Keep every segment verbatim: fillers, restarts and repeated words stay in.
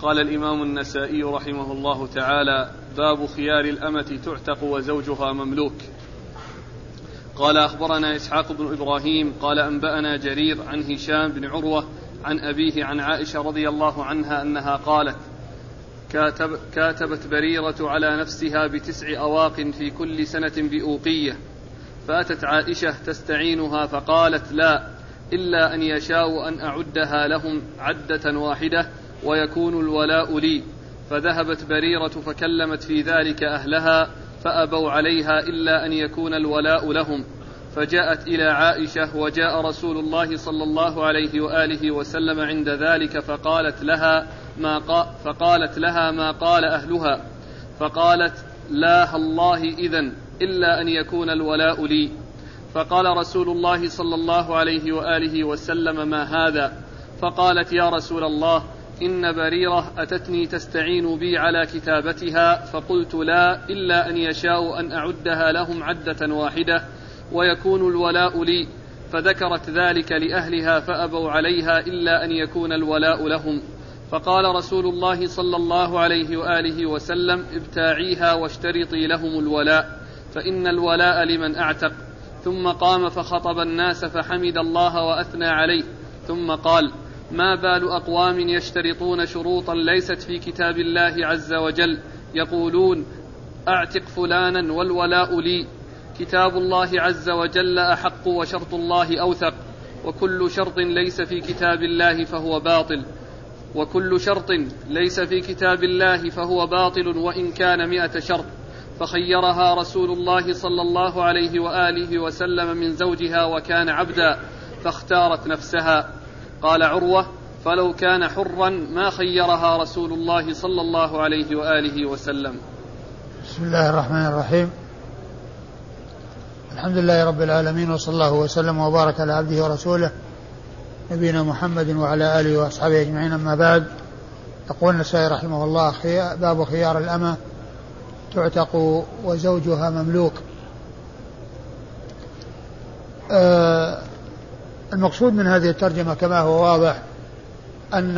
قال الإمام النسائي رحمه الله تعالى: باب خيار الأمة تعتق وزوجها مملوك. قال أخبرنا إسحاق بن إبراهيم قال أنبأنا جرير عن هشام بن عروة عن أبيه عن عائشة رضي الله عنها أنها قالت: كاتب كاتبت بريرة على نفسها بتسع أواق في كل سنة بأوقية، فأتت عائشة تستعينها فقالت: لا، إلا أن يشاءوا أن أعدها لهم عدة واحدة ويكون الولاء لي. فذهبت بريرة فكلمت في ذلك أهلها فأبوا عليها إلا أن يكون الولاء لهم. فجاءت إلى عائشة وجاء رسول الله صلى الله عليه وآله وسلم عند ذلك فقالت لها ما قال, فقالت لها ما قال أهلها، فقالت: لا الله إذن إلا أن يكون الولاء لي. فقال رسول الله صلى الله عليه وآله وسلم: ما هذا؟ فقالت: يا رسول الله، إن بريرة أتتني تستعين بي على كتابتها، فقلت: لا، إلا أن يشاءوا أن أعدها لهم عدة واحدة ويكون الولاء لي. فذكرت ذلك لأهلها فأبوا عليها إلا أن يكون الولاء لهم. فقال رسول الله صلى الله عليه وآله وسلم: ابتاعيها واشترطي لهم الولاء، فإن الولاء لمن أعتق. ثم قام فخطب الناس فحمد الله وأثنى عليه، ثم قال: ما بال أقوام يشترطون شروطا ليست في كتاب الله عز وجل، يقولون: أعتق فلانا والولاء لي. كتاب الله عز وجل أحق وشرط الله أوثق، وكل شرط ليس في كتاب الله فهو باطل وكل شرط ليس في كتاب الله فهو باطل وإن كان مئة شرط. فخيرها رسول الله صلى الله عليه وآله وسلم من زوجها وكان عبدا، فاختارت نفسها. قال عروة: فلو كان حرا ما خيرها رسول الله صلى الله عليه وآله وسلم. بسم الله الرحمن الرحيم. الحمد لله رب العالمين، وصلى الله وسلم وبارك على عبده ورسوله نبينا محمد وعلى آله وأصحابه أجمعين، أما بعد. يقول النسائي رحمه الله: باب خيار الأمة تعتق وزوجها مملوك. آه المقصود من هذه الترجمة كما هو واضح أن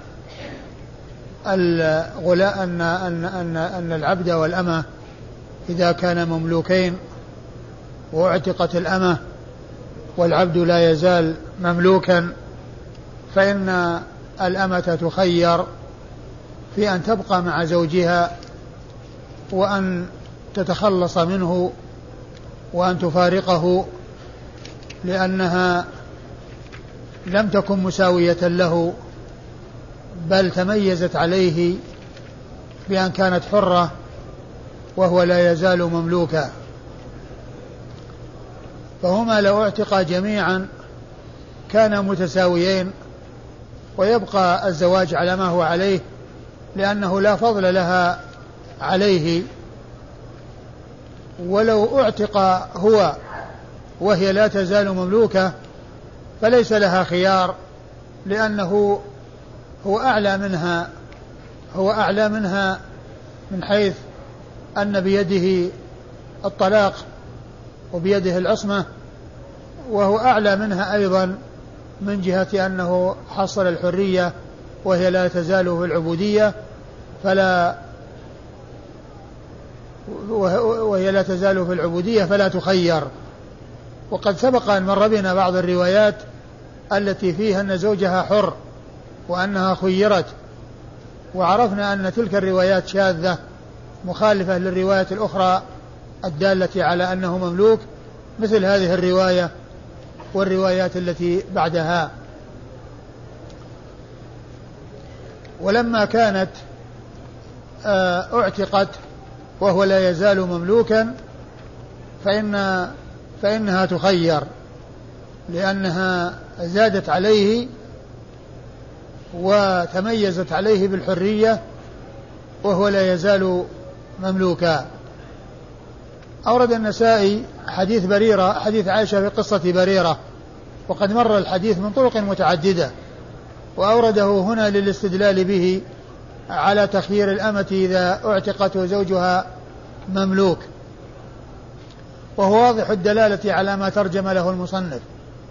الغلاء أن, أن, أن, أن العبد والأمة إذا كان مملوكين واعتقت الأمة والعبد لا يزال مملوكا، فإن الأمة تخير في أن تبقى مع زوجها وأن تتخلص منه وأن تفارقه، لأنها لم تكن مساوية له، بل تميزت عليه بأن كانت حرة وهو لا يزال مملوكا. فهما لو اعتقا جميعا كانا متساويين ويبقى الزواج على ما هو عليه، لأنه لا فضل لها عليه. ولو اعتق هو وهي لا تزال مملوكة فليس لها خيار، لأنه هو أعلى منها هو أعلى منها من حيث أن بيده الطلاق وبيده العصمة، وهو أعلى منها أيضا من جهة أنه حصل الحرية وهي لا تزال في العبودية، فلا وهي لا تزال في العبودية فلا تخير. وقد سبق أن مر بنا بعض الروايات التي فيها أن زوجها حر وأنها خيرت، وعرفنا أن تلك الروايات شاذة مخالفة للرواية الأخرى الدالة على أنه مملوك، مثل هذه الرواية والروايات التي بعدها. ولما كانت اعتقت وهو لا يزال مملوكا فإن فإنها تخير، لأنها زادت عليه وتميزت عليه بالحرية وهو لا يزال مملوكا. أورد النسائي حديث بريرة حديث عائشة في قصة بريرة، وقد مر الحديث من طرق متعددة، وأورده هنا للاستدلال به على تخيير الأمة إذا اعتقت وزوجها مملوك، وهو واضح الدلالة على ما ترجم له المصنف.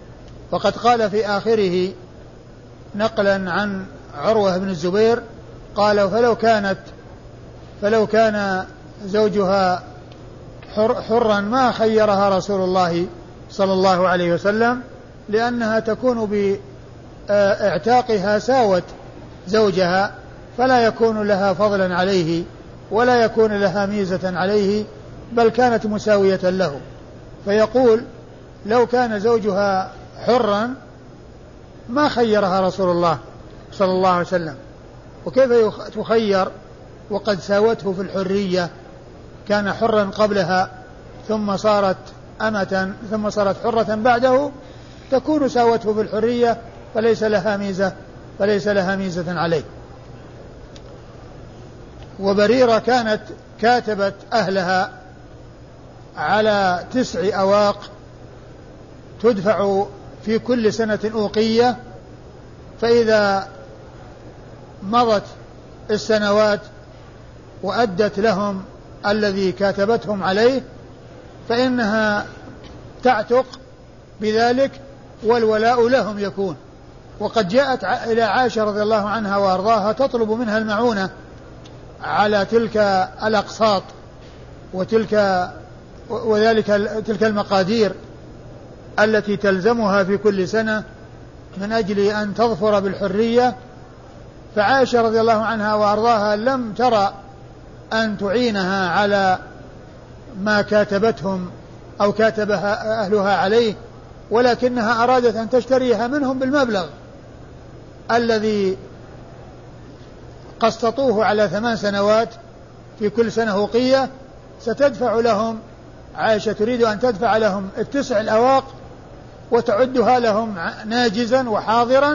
وقد قال في آخره نقلا عن عروة بن الزبير قال فلو كانت فلو كان زوجها حر حرا ما خيرها رسول الله صلى الله عليه وسلم، لأنها تكون باعتاقها ساوت زوجها، فلا يكون لها فضلا عليه ولا يكون لها ميزة عليه، بل كانت مساوية له. فيقول لو كان زوجها حرا ما خيرها رسول الله صلى الله عليه وسلم، وكيف تخير وقد ساوته في الحرية؟ كان حرا قبلها ثم صارت أمة ثم صارت حرة بعده، تكون ساوته في الحرية فليس لها ميزة فليس لها ميزة عليه. وبريرة كانت كاتبت أهلها على تسع أواق تدفع في كل سنة أوقية، فإذا مضت السنوات وأدت لهم الذي كاتبتهم عليه فإنها تعتق بذلك والولاء لهم يكون. وقد جاءت إلى عائشة رضي الله عنها وأرضاها تطلب منها المعونة على تلك الأقساط وتلك وذلك تلك المقادير التي تلزمها في كل سنة من أجل أن تظفر بالحرية. فعائشة رضي الله عنها وأرضاها لم ترى أن تعينها على ما كاتبتهم أو كاتبها أهلها عليه، ولكنها أرادت أن تشتريها منهم بالمبلغ الذي قسطوه على ثمان سنوات في كل سنة أوقية، ستدفع لهم عائشة تريد أن تدفع لهم التسع الأواق وتعدها لهم ناجزا وحاضرا،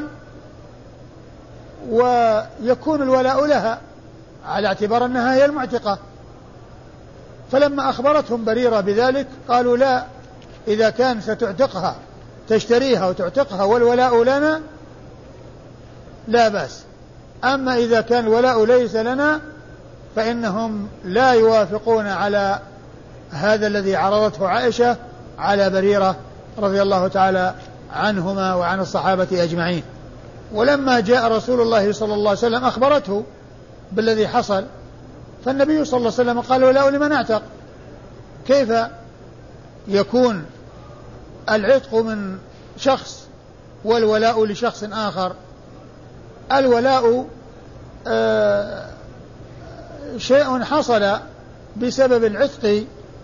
ويكون الولاء لها على اعتبار أنها هي المعتقة. فلما أخبرتهم بريرة بذلك قالوا لا، إذا كان ستعتقها تشتريها وتعتقها والولاء لنا لا بأس، أما إذا كان الولاء ليس لنا فإنهم لا يوافقون على هذا الذي عرضته عائشة على بريرة رضي الله تعالى عنهما وعن الصحابة أجمعين. ولما جاء رسول الله صلى الله عليه وسلم أخبرته بالذي حصل، فالنبي صلى الله عليه وسلم قال ولاء لمن اعتق. كيف يكون العتق من شخص والولاء لشخص آخر؟ الولاء آه شيء حصل بسبب العتق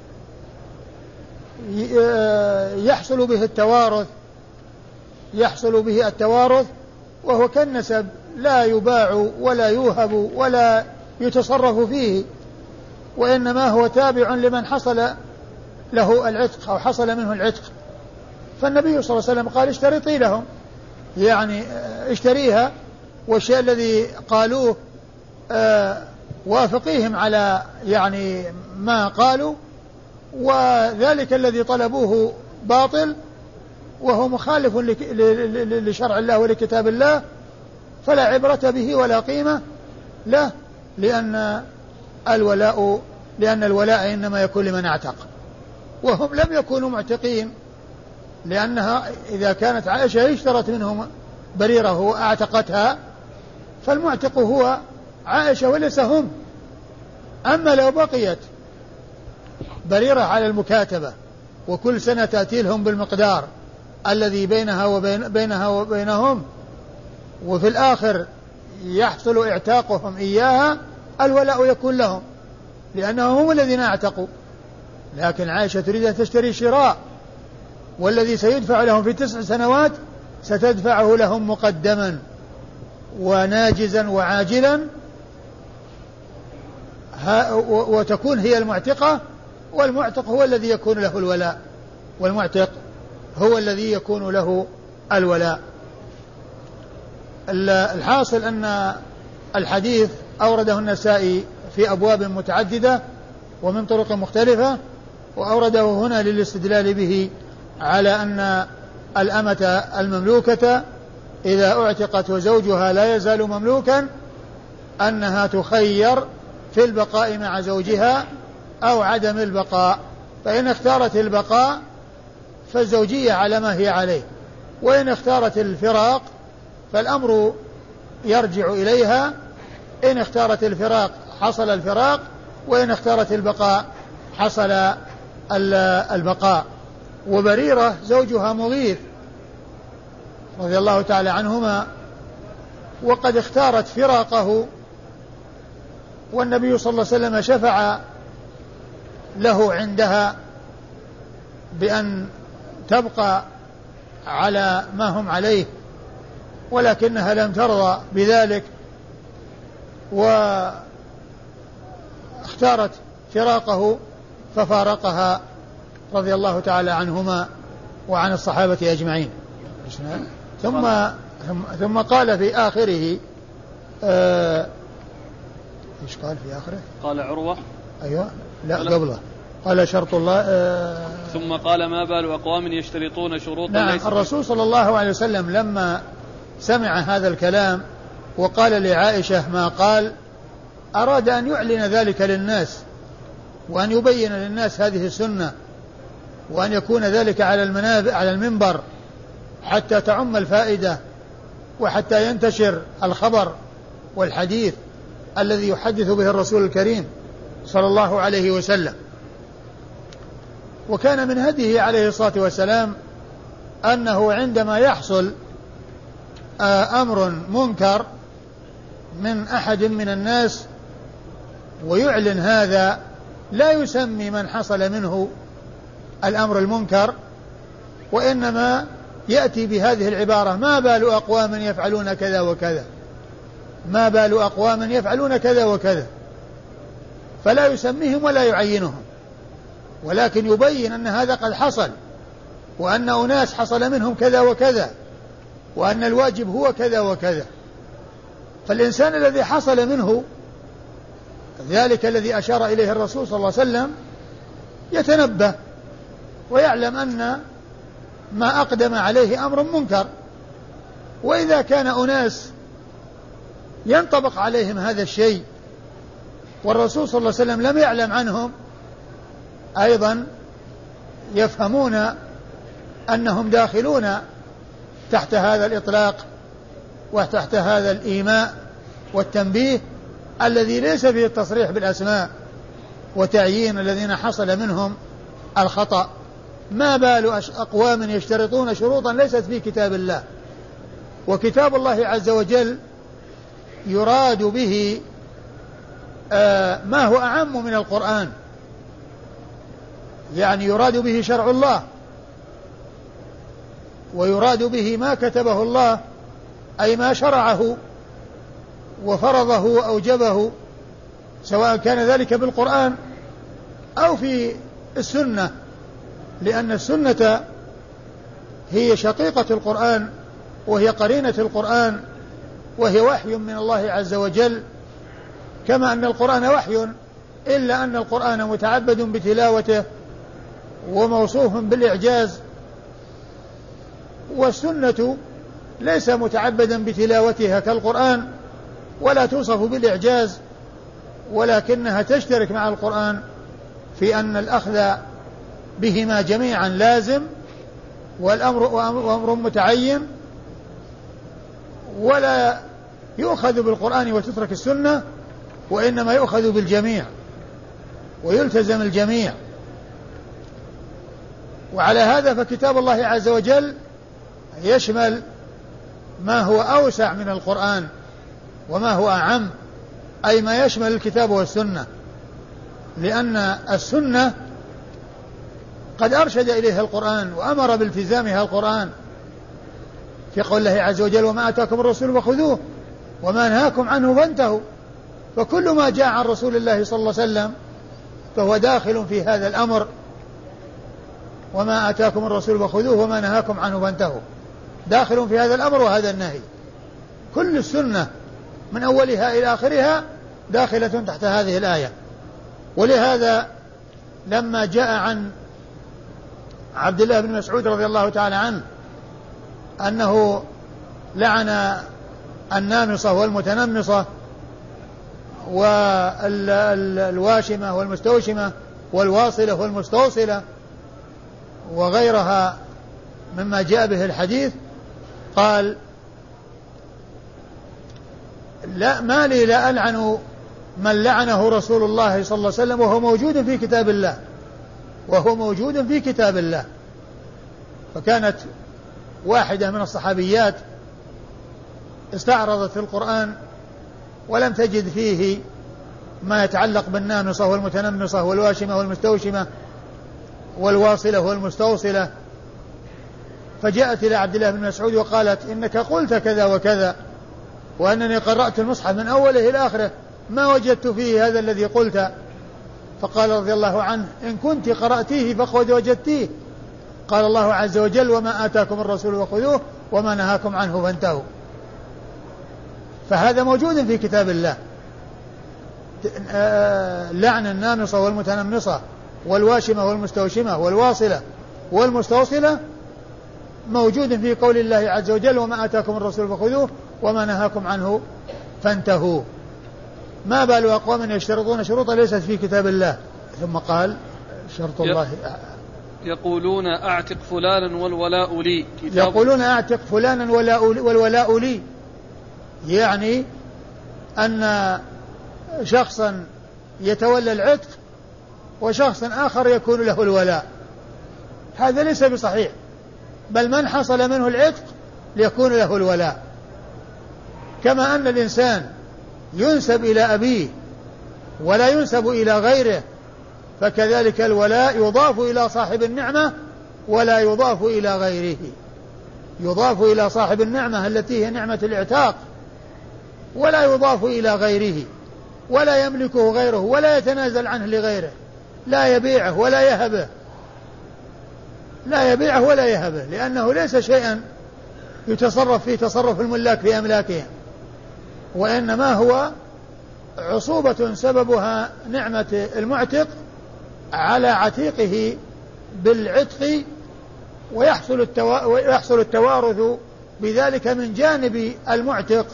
يحصل به التوارث يحصل به التوارث وهو كالنسب لا يباع ولا يوهب ولا يتصرف فيه، وإنما هو تابع لمن حصل له العتق أو حصل منه العتق. فالنبي صلى الله عليه وسلم قال اشترطي لهم، يعني اشتريها، والشيء الذي قالوه آه وافقيهم على يعني ما قالوا، وذلك الذي طلبوه باطل وهو مخالف لشرع الله ولكتاب الله فلا عبرة به ولا قيمة له، لأن الولاء لأن الولاء إنما يكون لمن اعتق، وهم لم يكونوا معتقين، لأنها إذا كانت عائشة اشترت منهم بريرة وأعتقتها فالمعتق هو عائشة وليس هم. أما لو بقيت بريرة على المكاتبة وكل سنة تأتي لهم بالمقدار الذي بينها وبين بينها وبينهم وفي الآخر يحصل اعتاقهم إياها، الولاء يكون لهم لأنهم هم الذين اعتقوا. لكن عائشة تريد أن تشتري شراء، والذي سيدفع لهم في تسع سنوات ستدفعه لهم مقدما وناجزا وعاجلا، وتكون هي المعتقة، والمعتق هو الذي يكون له الولاء والمعتق هو الذي يكون له الولاء. الحاصل أن الحديث أورده النسائي في أبواب متعددة ومن طرق مختلفة، وأورده هنا للاستدلال به على أن الأمة المملوكة إذا اعتقت وزوجها لا يزال مملوكا أنها تخير في البقاء مع زوجها أو عدم البقاء، فإن اختارت البقاء فالزوجية على ما هي عليه، وإن اختارت الفراق فالأمر يرجع إليها إن اختارت الفراق حصل الفراق، وإن اختارت البقاء حصل البقاء. وبريرة زوجها مغيث رضي الله تعالى عنهما، وقد اختارت فراقه، والنبي صلى الله عليه وسلم شفع له عندها بأن تبقى على ما هم عليه، ولكنها لم ترضى بذلك واختارت فراقه ففارقها رضي الله تعالى عنهما وعن الصحابة أجمعين. ثم ثم قال في آخره آه ايش قال في آخره؟ قال عروة أيوة لا قبله قال شرط الله آه ثم قال ما بال أقوام يشترطون شروطا. نعم. ليس الرسول صلى الله عليه وسلم لما سمع هذا الكلام وقال لعائشة ما قال أراد أن يعلن ذلك للناس وأن يبين للناس هذه السنة، وأن يكون ذلك على المنابر على المنبر حتى تعم الفائدة وحتى ينتشر الخبر والحديث الذي يحدث به الرسول الكريم صلى الله عليه وسلم. وكان من هديه عليه الصلاة والسلام أنه عندما يحصل أمر منكر من أحد من الناس ويعلن هذا لا يسمي من حصل منه الأمر المنكر، وإنما يأتي بهذه العبارة ما بال أقوام يفعلون كذا وكذا، ما بال أقوام يفعلون كذا وكذا، فلا يسميهم ولا يعينهم، ولكن يبين أن هذا قد حصل، وأن أناس حصل منهم كذا وكذا، وأن الواجب هو كذا وكذا. فالإنسان الذي حصل منه ذلك الذي أشار إليه الرسول صلى الله عليه وسلم يتنبه ويعلم أن ما أقدم عليه أمر منكر. وإذا كان أناس ينطبق عليهم هذا الشيء والرسول صلى الله عليه وسلم لم يعلم عنهم، أيضا يفهمون أنهم داخلون تحت هذا الإطلاق وتحت هذا الإيماء والتنبيه الذي ليس فيه التصريح بالأسماء وتعيين الذين حصل منهم الخطأ. ما بال أقوام يشترطون شروطا ليست في كتاب الله، وكتاب الله عز وجل يراد به آه ما هو أعم من القرآن، يعني يراد به شرع الله، ويراد به ما كتبه الله أي ما شرعه وفرضه وأوجبه، سواء كان ذلك بالقرآن أو في السنة، لأن السنة هي شقيقة القرآن وهي قرينة القرآن وهي وحي من الله عز وجل، كما أن القرآن وحي، إلا أن القرآن متعبد بتلاوته وموصوف بالإعجاز، والسنة ليس متعبدا بتلاوتها كالقرآن ولا توصف بالإعجاز، ولكنها تشترك مع القرآن في أن الأخذ بهما جميعا لازم، والأمر أمر متعين، ولا يؤخذ بالقرآن وتترك السنة، وإنما يؤخذ بالجميع ويلتزم الجميع. وعلى هذا فكتاب الله عز وجل يشمل ما هو أوسع من القرآن وما هو أعم، أي ما يشمل الكتاب والسنة، لأن السنة قد أرشد إليها القرآن وأمر بالتزامها القرآن في قول الله عز وجل وما آتاكم الرسول فخذوه وما نهاكم عنه فانتهوا. فكل ما جاء عن رسول الله صلى الله عليه وسلم فهو داخل في هذا الأمر، وما آتاكم الرسول فخذوه وما نهاكم عنه فانتهوا، داخل في هذا الأمر وهذا النهي. كل السنة من أولها إلى آخرها داخلة تحت هذه الآية. ولهذا لما جاء عن عبد الله بن مسعود رضي الله تعالى عنه أنه لعن النامصة والمتنمصة والواشمة والمستوشمة والواصلة والمستوصلة وغيرها مما جاء به الحديث، قال لا ما لي لا ألعن من لعنه رسول الله صلى الله عليه وسلم وهو موجود في كتاب الله وهو موجود في كتاب الله. فكانت واحدة من الصحابيات استعرضت في القرآن ولم تجد فيه ما يتعلق بالنامصة والمتنمصة والواشمة والمستوشمة والواصلة والمستوصلة، فجاءت إلى عبد الله بن مسعود وقالت إنك قلت كذا وكذا وأنني قرأت المصحف من أوله إلى آخره ما وجدت فيه هذا الذي قلت. فقال رضي الله عنه إن كنت قرأتيه فقد وجدتيه. قال الله عز وجل وما آتاكم الرسول فخذوه وما نهاكم عنه فانتهوا. فهذا موجود في كتاب الله، لعن النامصة والمتنمصة والواشمة والمستوشمة والواصلة والمستوصلة موجود في قول الله عز وجل وما آتاكم الرسول فخذوه وما نهاكم عنه فانتهوا. ما بال أقوام يشترطون شروطا ليست في كتاب الله. ثم قال شرط الله يقولون أعتق فلانا والولاء لي، يقولون أعتق فلانا والولاء لي، يعني أن شخصا يتولى العتق وشخص آخر يكون له الولاء، هذا ليس بصحيح، بل من حصل منه العتق ليكون له الولاء. كما أن الإنسان ينسب إلى أبيه ولا ينسب إلى غيره، فكذلك الولاء يضاف إلى صاحب النعمة ولا يضاف إلى غيره، يضاف إلى صاحب النعمة التي هي نعمة الاعتاق ولا يضاف إلى غيره، ولا يملكه غيره ولا يتنازل عنه لغيره، لا يبيعه ولا يهبه، لا يبيعه ولا يهبه، لأنه ليس شيئا يتصرف فيه تصرف الملاك في أملاكهم، وإنما هو عصوبة سببها نعمة المعتق على عتيقه بالعتق، ويحصل, التوا... ويحصل التوارث بذلك من جانب المعتق،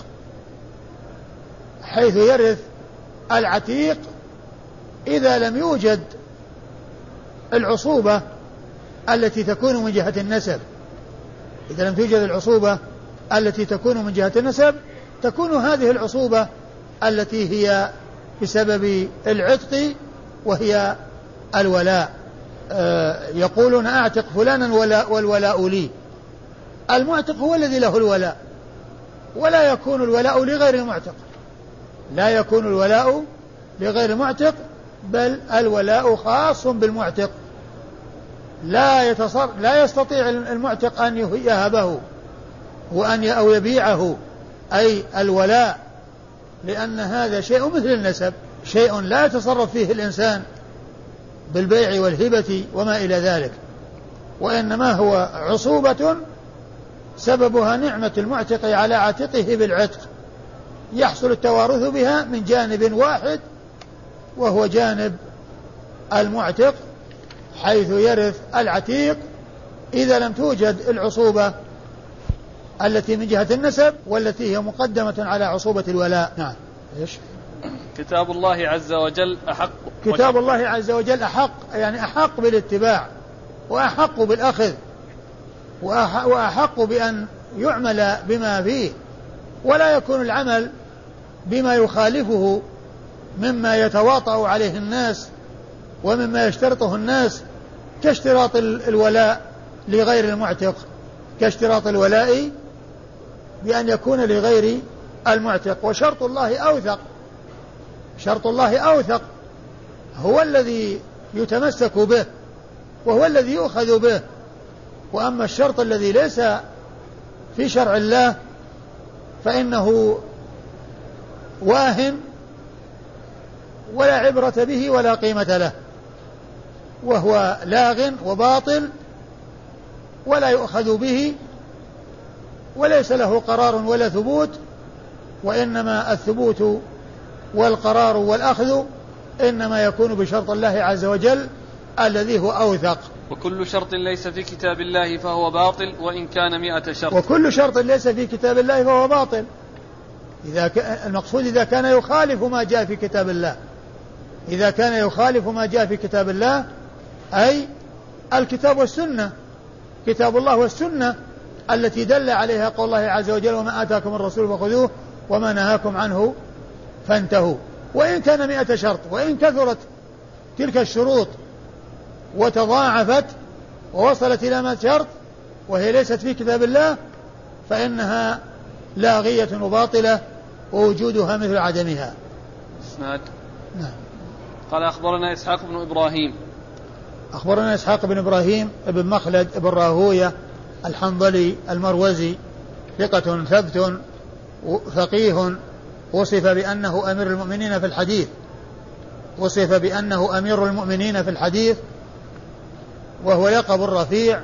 حيث يرث العتيق إذا لم يوجد العصوبة التي تكون من جهة النسب. إذا لم توجد العصوبة التي تكون من جهة النسب تكون هذه العصوبة التي هي بسبب العتق وهي الولاء. آه يقولون أعتق فلانا والولاء لي، المعتق هو الذي له الولاء، ولا يكون الولاء لغير المعتق، لا يكون الولاء لغير المعتق، بل الولاء خاص بالمعتق، لا يتصر لا يستطيع المعتق أن يهبه وأن أو يبيعه، أي الولاء، لأن هذا شيء مثل النسب، شيء لا يتصرف فيه الإنسان بالبيع والهبة وما إلى ذلك، وإنما هو عصوبة سببها نعمة المعتق على عاتقه بالعتق، يحصل التوارث بها من جانب واحد وهو جانب المعتق، حيث يرث العتيق إذا لم توجد العصوبة التي من جهة النسب والتي هي مقدمة على عصوبة الولاء. نعم. إيش؟ كتاب الله عز وجل أحق، كتاب الله عز وجل أحق، يعني أحق بالاتباع وأحق بالأخذ وأحق بأن يعمل بما فيه، ولا يكون العمل بما يخالفه مما يتواطأ عليه الناس ومما يشترطه الناس، كاشتراط الولاء لغير المعتق، كاشتراط الولاء بأن يكون لغير المعتق. وشرط الله أوثق، شرط الله أوثق، هو الذي يتمسك به وهو الذي يؤخذ به، وأما الشرط الذي ليس في شرع الله فإنه واهن ولا عبرة به ولا قيمة له، وهو لاغ وباطل ولا يؤخذ به وليس له قرار ولا ثبوت، وإنما الثبوت والقرار والأخذ إنما يكون بشرط الله عز وجل الذي هو أوثق. وكل شرط ليس في كتاب الله فهو باطل وإن كان مئة شرط. وكل شرط ليس في كتاب الله فهو باطل، إذا ك... المقصود إذا كان يخالف ما جاء في كتاب الله، إذا كان يخالف ما جاء في كتاب الله أي الكتاب والسنة، كتاب الله والسنة التي دل عليها قول الله عز وجل وما آتاكم الرسول فخذوه وما نهاكم عنه فانتهوا. وإن كان مئة شرط، وإن كثرت تلك الشروط وتضاعفت ووصلت إلى مئة شرط وهي ليست في كتاب الله فإنها لاغية وباطلة ووجودها مثل عدمها. اسناد. نعم. قال أخبرنا إسحاق بن إبراهيم. أخبرنا إسحاق بن إبراهيم ابن مخلد ابن راهوية الحنظلي المروزي ثقة ثبت فقيه وصف بأنه أمير المؤمنين في الحديث وصف بأنه أمير المؤمنين في الحديث وهو لقب رفيع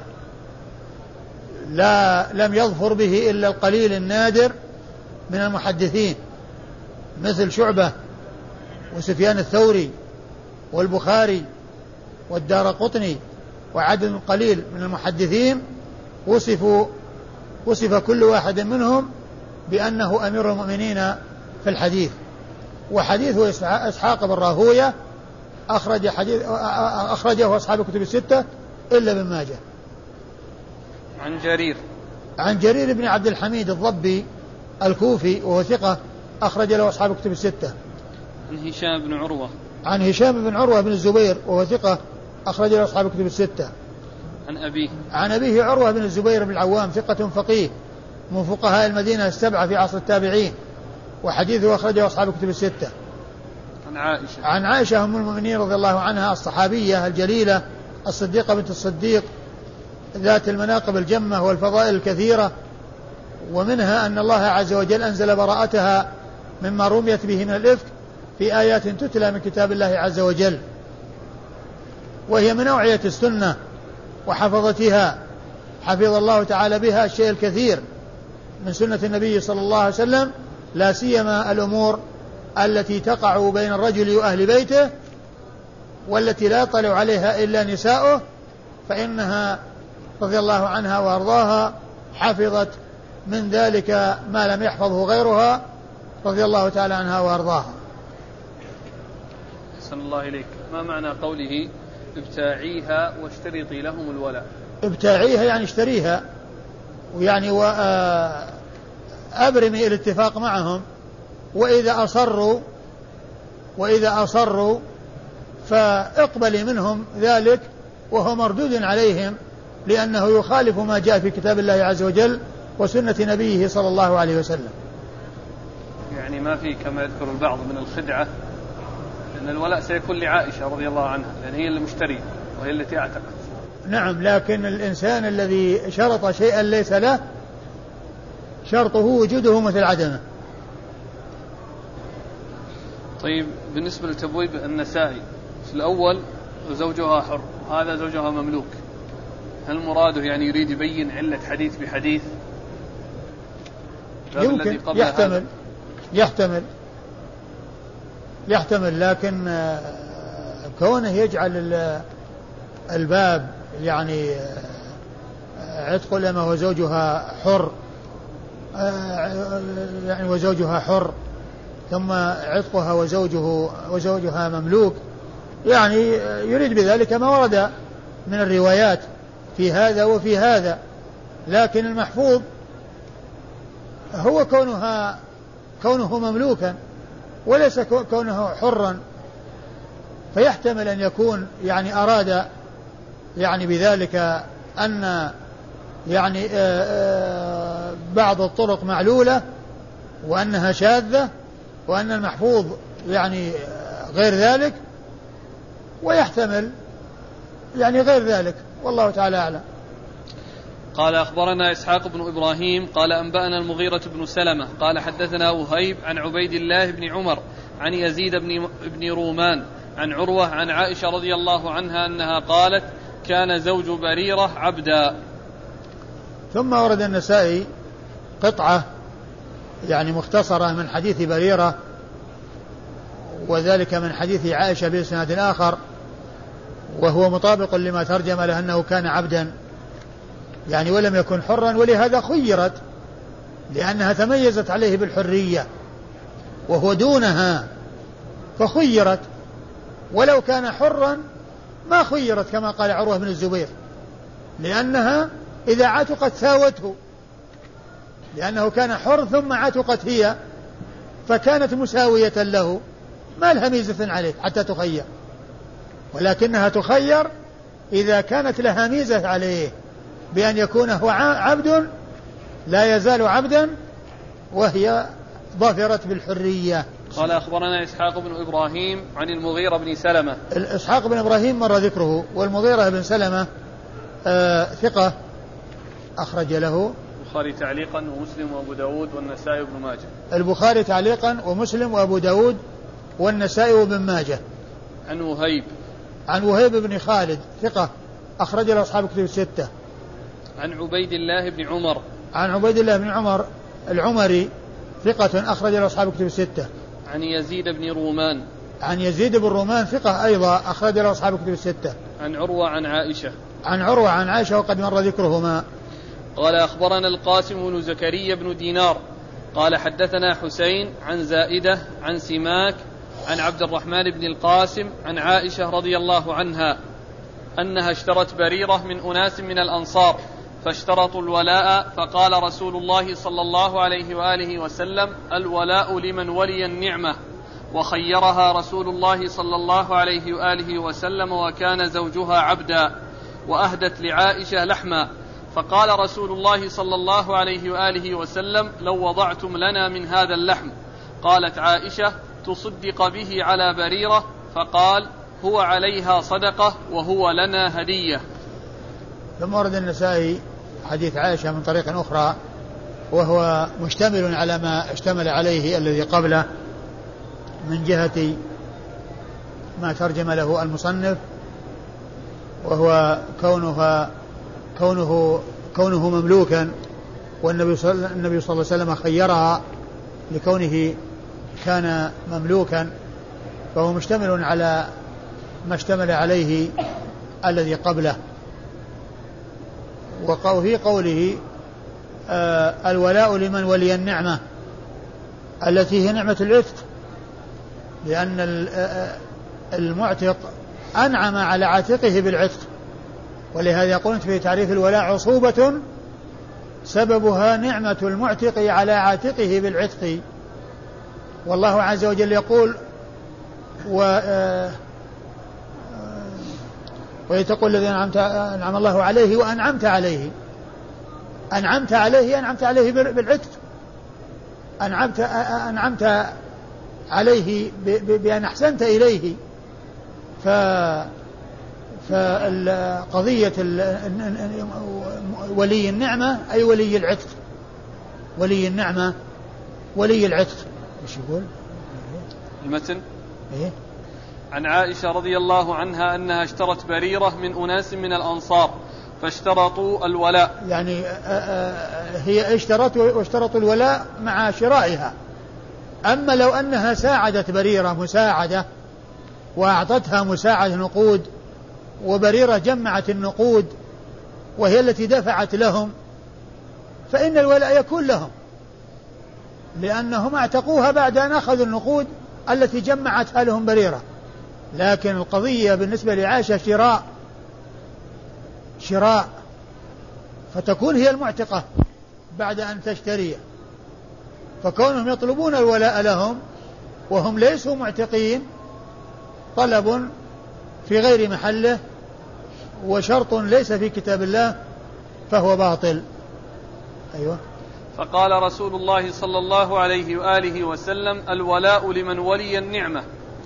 لا لم يظفر به إلا القليل النادر من المحدثين مثل شعبة وسفيان الثوري والبخاري والدارقطني وعدد قليل من المحدثين وصفوا وصف كل واحد منهم بأنه أمير المؤمنين في الحديث. وحديثه إسحاق بن راهوية أخرج حديث أخرجه أصحاب الكتب الستة إلا ابن ماجه. عن جرير عن جرير بن عبد الحميد الضبي الكوفي وهو ثقة أخرج له أصحاب الكتب الستة. عن هشام بن عروة عن هشام بن عروة بن الزبير وهو ثقة أخرج له أصحاب الكتب الستة. عن أبيه عن أبيه عروة بن الزبير بن العوام ثقة فقيه من فقهاء المدينة السبعة في عصر التابعين وحديثه أخرجه أصحاب الكتب الستة. عن عائشة عن عائشة أم المؤمنين رضي الله عنها الصحابية الجليلة الصديقة بنت الصديق ذات المناقب الجمة والفضائل الكثيرة ومنها أن الله عز وجل أنزل براءتها مما رميت به من الإفك في آيات تتلى من كتاب الله عز وجل وهي من أوعية السنة وحفظتها حفظ الله تعالى بها الشيء الكثير من سنة النبي صلى الله عليه وسلم لا سيما الأمور التي تقع بين الرجل وأهل بيته والتي لا يطلع عليها إلا نساؤه فإنها رضي الله عنها وأرضاها حفظت من ذلك ما لم يحفظه غيرها رضي الله تعالى عنها وأرضاها. أحسن الله إليك. ما معنى قوله ابتاعيها واشترطي لهم الولاء؟ ابتاعيها يعني اشتريها ويعني وأبرمي الاتفاق معهم وإذا أصروا وإذا أصروا فاقبلي منهم ذلك وهو مردود عليهم لأنه يخالف ما جاء في كتاب الله عز وجل وسنة نبيه صلى الله عليه وسلم. يعني ما في كما يذكر البعض من الخدعة أن الولاء سيكون لعائشة رضي الله عنها لأن هي المشتري وهي التي اعتقت. نعم لكن الإنسان الذي شرط شيئا ليس له شرطه وجوده مثل عدمه. طيب بالنسبة لتبويب النسائي في الأول زوجها حر وهذا زوجها مملوك هل مراده يعني يريد يبين علة حديث بحديث؟ يمكن يحتمل يحتمل يحتمل لكن كونه يجعل الباب يعني عتق الأمة وزوجها حر يعني وزوجها حر ثم عتقها وزوجه وزوجها مملوك يعني يريد بذلك ما ورد من الروايات في هذا وفي هذا لكن المحفوظ هو كونها كونه مملوكا وليس كونه حرا فيحتمل أن يكون يعني أراد يعني بذلك أن يعني بعض الطرق معلولة وأنها شاذة وأن المحفوظ يعني غير ذلك ويحتمل يعني غير ذلك والله تعالى أعلم. قال أخبرنا إسحاق بن إبراهيم قال أنبأنا المغيرة بن سلمة قال حدثنا وهيب عن عبيد الله بن عمر عن يزيد بن, بن رومان عن عروة عن عائشة رضي الله عنها أنها قالت كان زوج بريرة عبدا. ثم ورد النسائي قطعة يعني مختصرة من حديث بريرة وذلك من حديث عائشة بإسناد آخر وهو مطابق لما ترجم له أنه كان عبدا يعني ولم يكن حرا ولهذا خيرت لأنها تميزت عليه بالحرية وهو دونها فخيرت ولو كان حرا ما خيرت كما قال عروة بن الزبير لأنها إذا عتقت ساوته لأنه كان حر ثم عتقت هي فكانت مساوية له ما لها ميزة عليه حتى تخير، ولكنها تخير إذا كانت لها ميزة عليه بأن يكون هو عبد لا يزال عبدا وهي ظافرت بالحرية. قال أخبرنا إسحاق بن إبراهيم عن المغيرة بن سلمة. إسحاق بن إبراهيم مر ذكره، والمغيرة بن سلمة آه ثقة أخرج له البخاري تعليقا ومسلم وأبو داود والنسائي وابن ماجه. البخاري تعليقا ومسلم وأبو داود والنسائي وابن ماجه. عن وهيب عن وهيب بن خالد ثقة أخرج له أصحاب كتب الستة. عن عبيد الله بن عمر عن عبيد الله بن عمر العمري ثقة أخرج له أصحاب كتب الستة. عن يزيد بن رومان عن يزيد بن رومان ثقة أيضا أخرج له أصحاب كتب الستة. عن عروة عن عائشة عن عروة عن عائشة وقد مر ذكرهما. قال أخبرنا القاسم بن زكريا بن دينار قال حدثنا حسين عن زائدة عن سماك عن عبد الرحمن بن القاسم عن عائشة رضي الله عنها أنها اشترت بريرة من أناس من الأنصار فاشترطوا الولاء، فقال رسول الله صلى الله عليه وآله وسلم: الولاء لمن ولي النعمة. وخيرها رسول الله صلى الله عليه وآله وسلم وكان زوجها عبدا، وأهدت لعائشة لحما، فقال رسول الله صلى الله عليه وآله وسلم: لو وضعتم لنا من هذا اللحم. قالت عائشة: تصدق به على بريرة؟ فقال: هو عليها صدقة وهو لنا هدية. ثم ورد النسائي حديث عائشة من طريق أخرى وهو مشتمل على ما اشتمل عليه الذي قبله من جهة ما ترجم له المصنف، وهو كونها كونه كونه مملوكا، والنبي صلى الله عليه وسلم خيرها لكونه كان مملوكا، فهو مشتمل على ما اشتمل عليه الذي قبله. وفي قوله آه الولاء لمن ولي النعمة التي هي نعمة العتق، لأن المعتق أنعم على عاتقه بالعتق، ولهذا قلت في تعريف الولاء: عصوبة سببها نعمة المعتق على عاتقه بالعتق. والله عز وجل يقول: و ويتقول الذي أنعم الله عليه وأنعمت عليه. أنعمت عليه أنعمت عليه بالعتق، أنعمت أنعمت عليه بأن أحسنت إليه. ف فالقضية ولي النعمة أي ولي العتق، ولي النعمة ولي العتق. ايش يقول المتن؟ إيه؟ عن عائشة رضي الله عنها أنها اشترت بريرة من أناس من الأنصار فاشترطوا الولاء، يعني هي اشترت واشترطوا الولاء مع شرائها. أما لو أنها ساعدت بريرة مساعدة وأعطتها مساعدة نقود، وبريرة جمعت النقود وهي التي دفعت لهم، فإن الولاء يكون لهم، لأنهم اعتقوها بعد أن أخذوا النقود التي جمعتها لهم بريرة. لكن القضية بالنسبة لعائشة شراء شراء فتكون هي المعتقة بعد أن تشتري، فكونهم يطلبون الولاء لهم وهم ليسوا معتقين طلب في غير محله وشرط ليس في كتاب الله فهو باطل. أيوة. فقال رسول الله صلى الله عليه وآله وسلم: الولاء لمن ولي النعمة.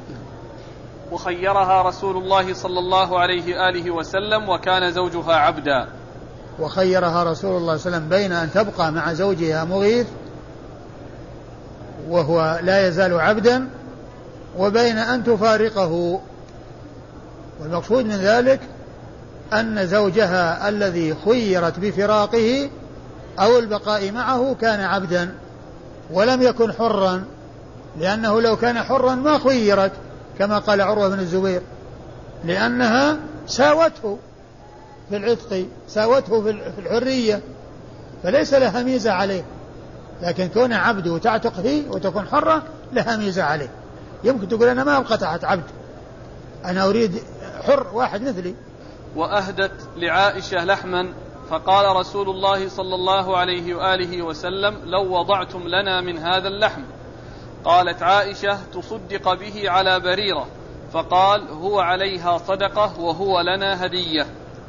وخيرها رسول الله صلى الله عليه وآله وسلم وكان زوجها عبدا. وخيرها رسول الله صلى الله عليه وسلم بين أن تبقى مع زوجها مغيث وهو لا يزال عبدا، وبين أن تفارقه. والمقصود من ذلك أن زوجها الذي خيرت بفراقه أو البقاء معه كان عبدا ولم يكن حرا، لأنه لو كان حرا ما خيرت كما قال عروة بن الزبير، لأنها ساوته في العتق، ساوته في الحرية، فليس لها ميزة عليه. لكن كون عبد وتعتق فيه وتكون حرة لها ميزة عليه. يمكن تقول أنا ما أبقى تحت عبد، أنا أريد حر واحد مثلي. وأهدت لعائشة لحما، فقال رسول الله صلى الله عليه وآله وسلم: لو وضعتم لنا من هذا اللحم. قالت عائشة تصدق به على بريرة، فقال هو عليها صدقة وهو لنا هدية.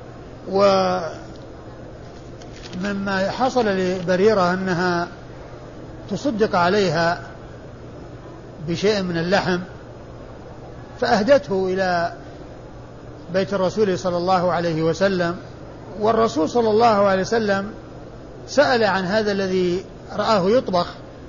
ومما حصل لبريرة أنها تصدق عليها بشيء من اللحم فأهدته إلى بيت الرسول صلى الله عليه وسلم، والرسول صلى الله عليه وسلم سأل عن هذا الذي رآه يطبخ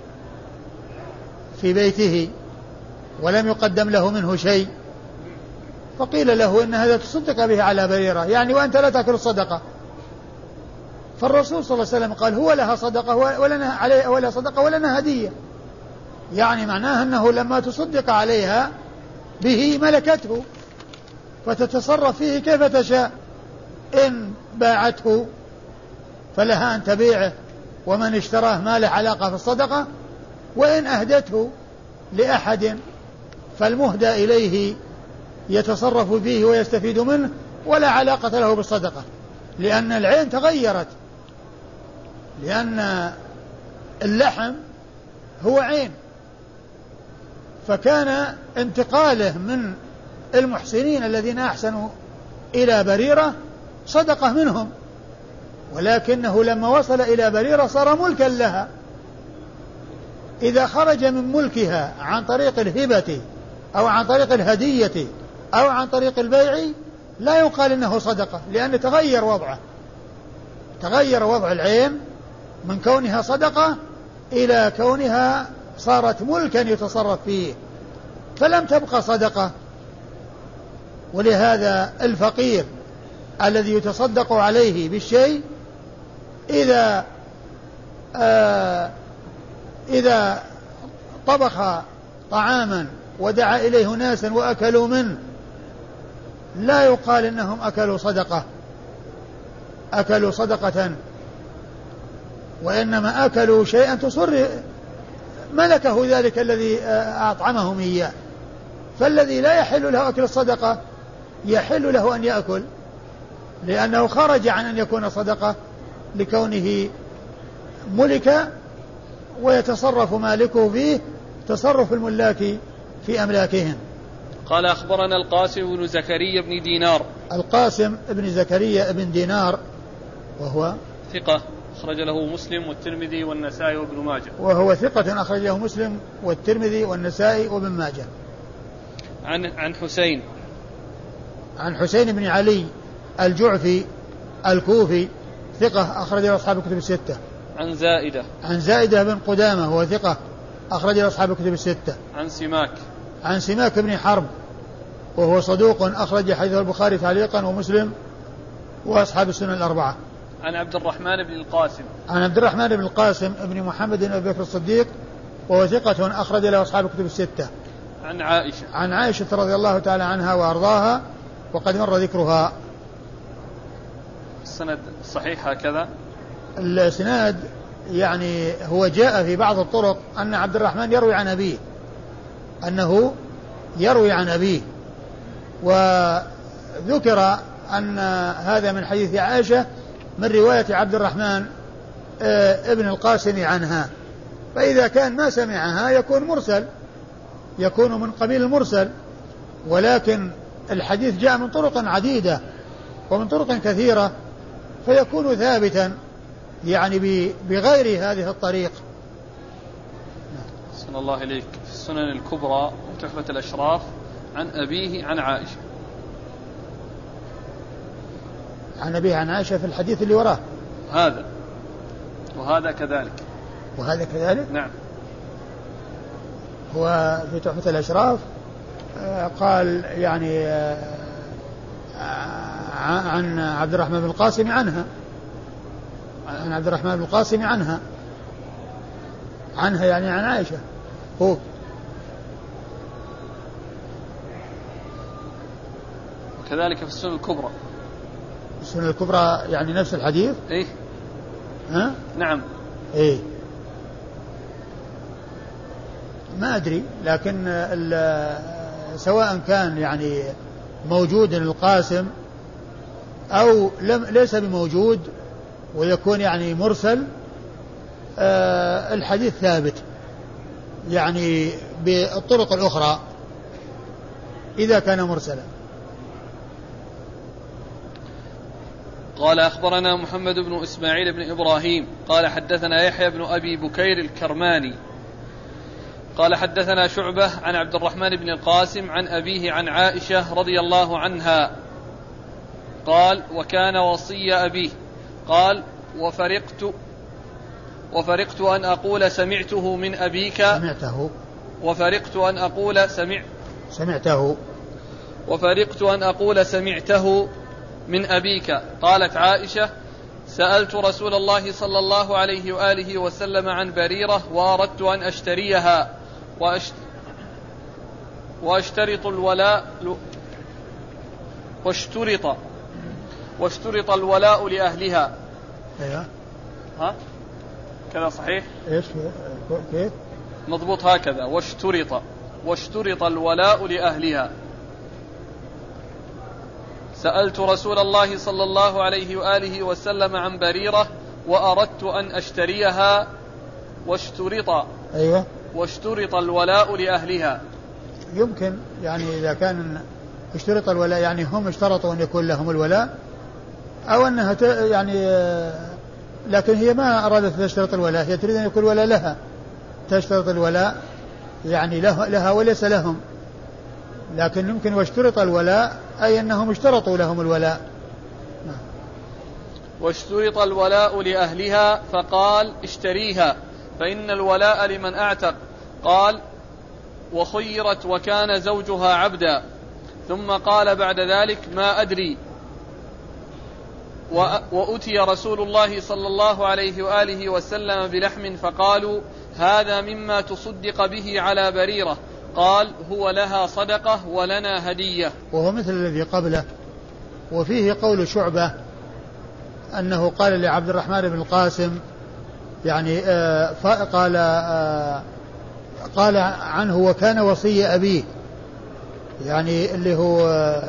في بيته ولم يقدم له منه شيء، فقيل له إن هذا تصدق به على بريرة، يعني وأنت لا تأكل الصدقة. فالرسول صلى الله عليه وسلم قال هو لها صدقة ولنا عليه ولا صدقة ولنا هدية، يعني معناه أنه لما تصدق عليها به ملكته فتتصرف فيه كيف تشاء، إن باعته فلها أن تبيعه ومن اشتراه ما له علاقة في الصدقة، وإن أهدته لأحد فالمهدى إليه يتصرف فيه ويستفيد منه ولا علاقة له بالصدقة، لأن العين تغيرت، لأن اللحم هو عين، فكان انتقاله من المحسنين الذين أحسنوا إلى بريرة صدقة منهم، ولكنه لما وصل إلى بريرة صار ملكا لها. إذا خرج من ملكها عن طريق الهبة أو عن طريق الهدية أو عن طريق البيع لا يقال إنه صدقة، لأن تغير وضعه، تغير وضع العين من كونها صدقة إلى كونها صارت ملكا يتصرف فيه، فلم تبقى صدقة. ولهذا الفقير الذي يتصدق عليه بالشيء إذا آه إذا طبخ طعاما ودعا إليه ناسا وأكلوا منه لا يقال إنهم أكلوا صدقة أكلوا صدقة وإنما أكلوا شيئا تصر ملكه ذلك الذي أطعمهم إياه. فالذي لا يحل له أكل الصدقة يحل له أن يأكل، لأنه خرج عن أن يكون صدقة لكونه ملك ويتصرف مالكه فيه تصرف الملاك في أملاكهم. قال أخبرنا القاسم بن زكريا بن دينار. القاسم بن زكريا بن دينار وهو ثقة أخرج له مسلم والترمذي والنسائي وابن ماجه. وهو ثقة أخرج له مسلم والترمذي والنسائي وابن ماجه. عن عن حسين عن حسين بن علي الجعفي الكوفي ثقة أخرج له أصحاب الكتب الستة. عن زائدة عن زائدة بن قدامة هو ثقة أخرج له أصحاب الكتب الستة. عن سماك عن سماك بن حرب وهو صدوق أخرج حديث البخاري تعليقا ومسلم وأصحاب السنن الأربعة. عن عبد الرحمن بن القاسم عن عبد الرحمن بن القاسم بن محمد بن أبي بكر الصديق وهو ثقة أخرج له أصحاب الكتب الستة. عن عائشة عن عائشة رضي الله تعالى عنها وأرضاها وقد مر ذكرها. السند صحيح هكذا. الإسناد يعني هو جاء في بعض الطرق أن عبد الرحمن يروي عن أبيه أنه يروي عن أبيه، وذكر أن هذا من حديث عائشة من رواية عبد الرحمن ابن القاسم عنها، فإذا كان ما سمعها يكون مرسل، يكون من قبيل المرسل، ولكن الحديث جاء من طرق عديدة ومن طرق كثيرة فيكون ثابتا يعني بغير هذه الطريق. صلى الله إليك. في السنن الكبرى وتحفة الأشراف عن أبيه عن عائشة. عن أبيه عن عائشة في الحديث اللي وراه هذا وهذا كذلك. وهذا كذلك نعم. هو في تحفة الأشراف قال يعني عن عبد الرحمن بن القاسم عنها عن عبد الرحمن بن القاسم عنها عنها يعني عن عائشة هو. وكذلك في السنن الكبرى. السنن الكبرى يعني نفس الحديث. إيه ها؟ نعم. إيه ما أدري، لكن سواء كان يعني موجود القاسم أو لم ليس بموجود ويكون يعني مرسل، آه الحديث ثابت يعني بالطرق الأخرى إذا كان مرسلا. قال أخبرنا محمد بن إسماعيل بن إبراهيم قال حدثنا يحيى بن أبي بكير الكرماني قال حدثنا شعبة عن عبد الرحمن بن القاسم عن أبيه عن عائشة رضي الله عنها قال وكان وصي أبيه قال وفرقت وفرقت أن أقول سمعته من أبيك سمعته وفرقت أن أقول سمع سمعته وفرقت أن أقول سمعته من أبيك. قالت عائشة سألت رسول الله صلى الله عليه وآله وسلم عن بريرة وأردت أن أشتريها وأشت... وأشترط الولاء واشترط واشترط الولاء لأهلها. ايوه ها كذا صحيح؟ ايش كيف؟ مضبوط هكذا واشترط واشترط الولاء لأهلها. سألت رسول الله صلى الله عليه وآله وسلم عن بريرة وأردت أن أشتريها واشترط أيوة واشترط الولاء لأهلها. يمكن يعني إذا كان اشترط الولاء يعني هم اشترطوا أن يكون لهم الولاء أو أنها يعني لكن هي ما أرادت تشترط الولاء، هي تريد أن يكون الولاء لها، تشترط الولاء يعني لها وليس لهم، لكن يمكن واشترط الولاء أي أنهم اشترطوا لهم الولاء. واشترط الولاء لأهلها فقال اشتريها فإن الولاء لمن أعتق. قال وخيرت وكان زوجها عبدا. ثم قال بعد ذلك ما أدري وأتي رسول الله صلى الله عليه وآله وسلم بلحم فقالوا هذا مما تصدق به على بريرة. قال هو لها صدقة ولنا هدية. وهو مثل الذي قبله. وفيه قول شعبة أنه قال لعبد الرحمن بن القاسم يعني آه قال آه قال عنه وكان وصي أبيه يعني اللي هو آه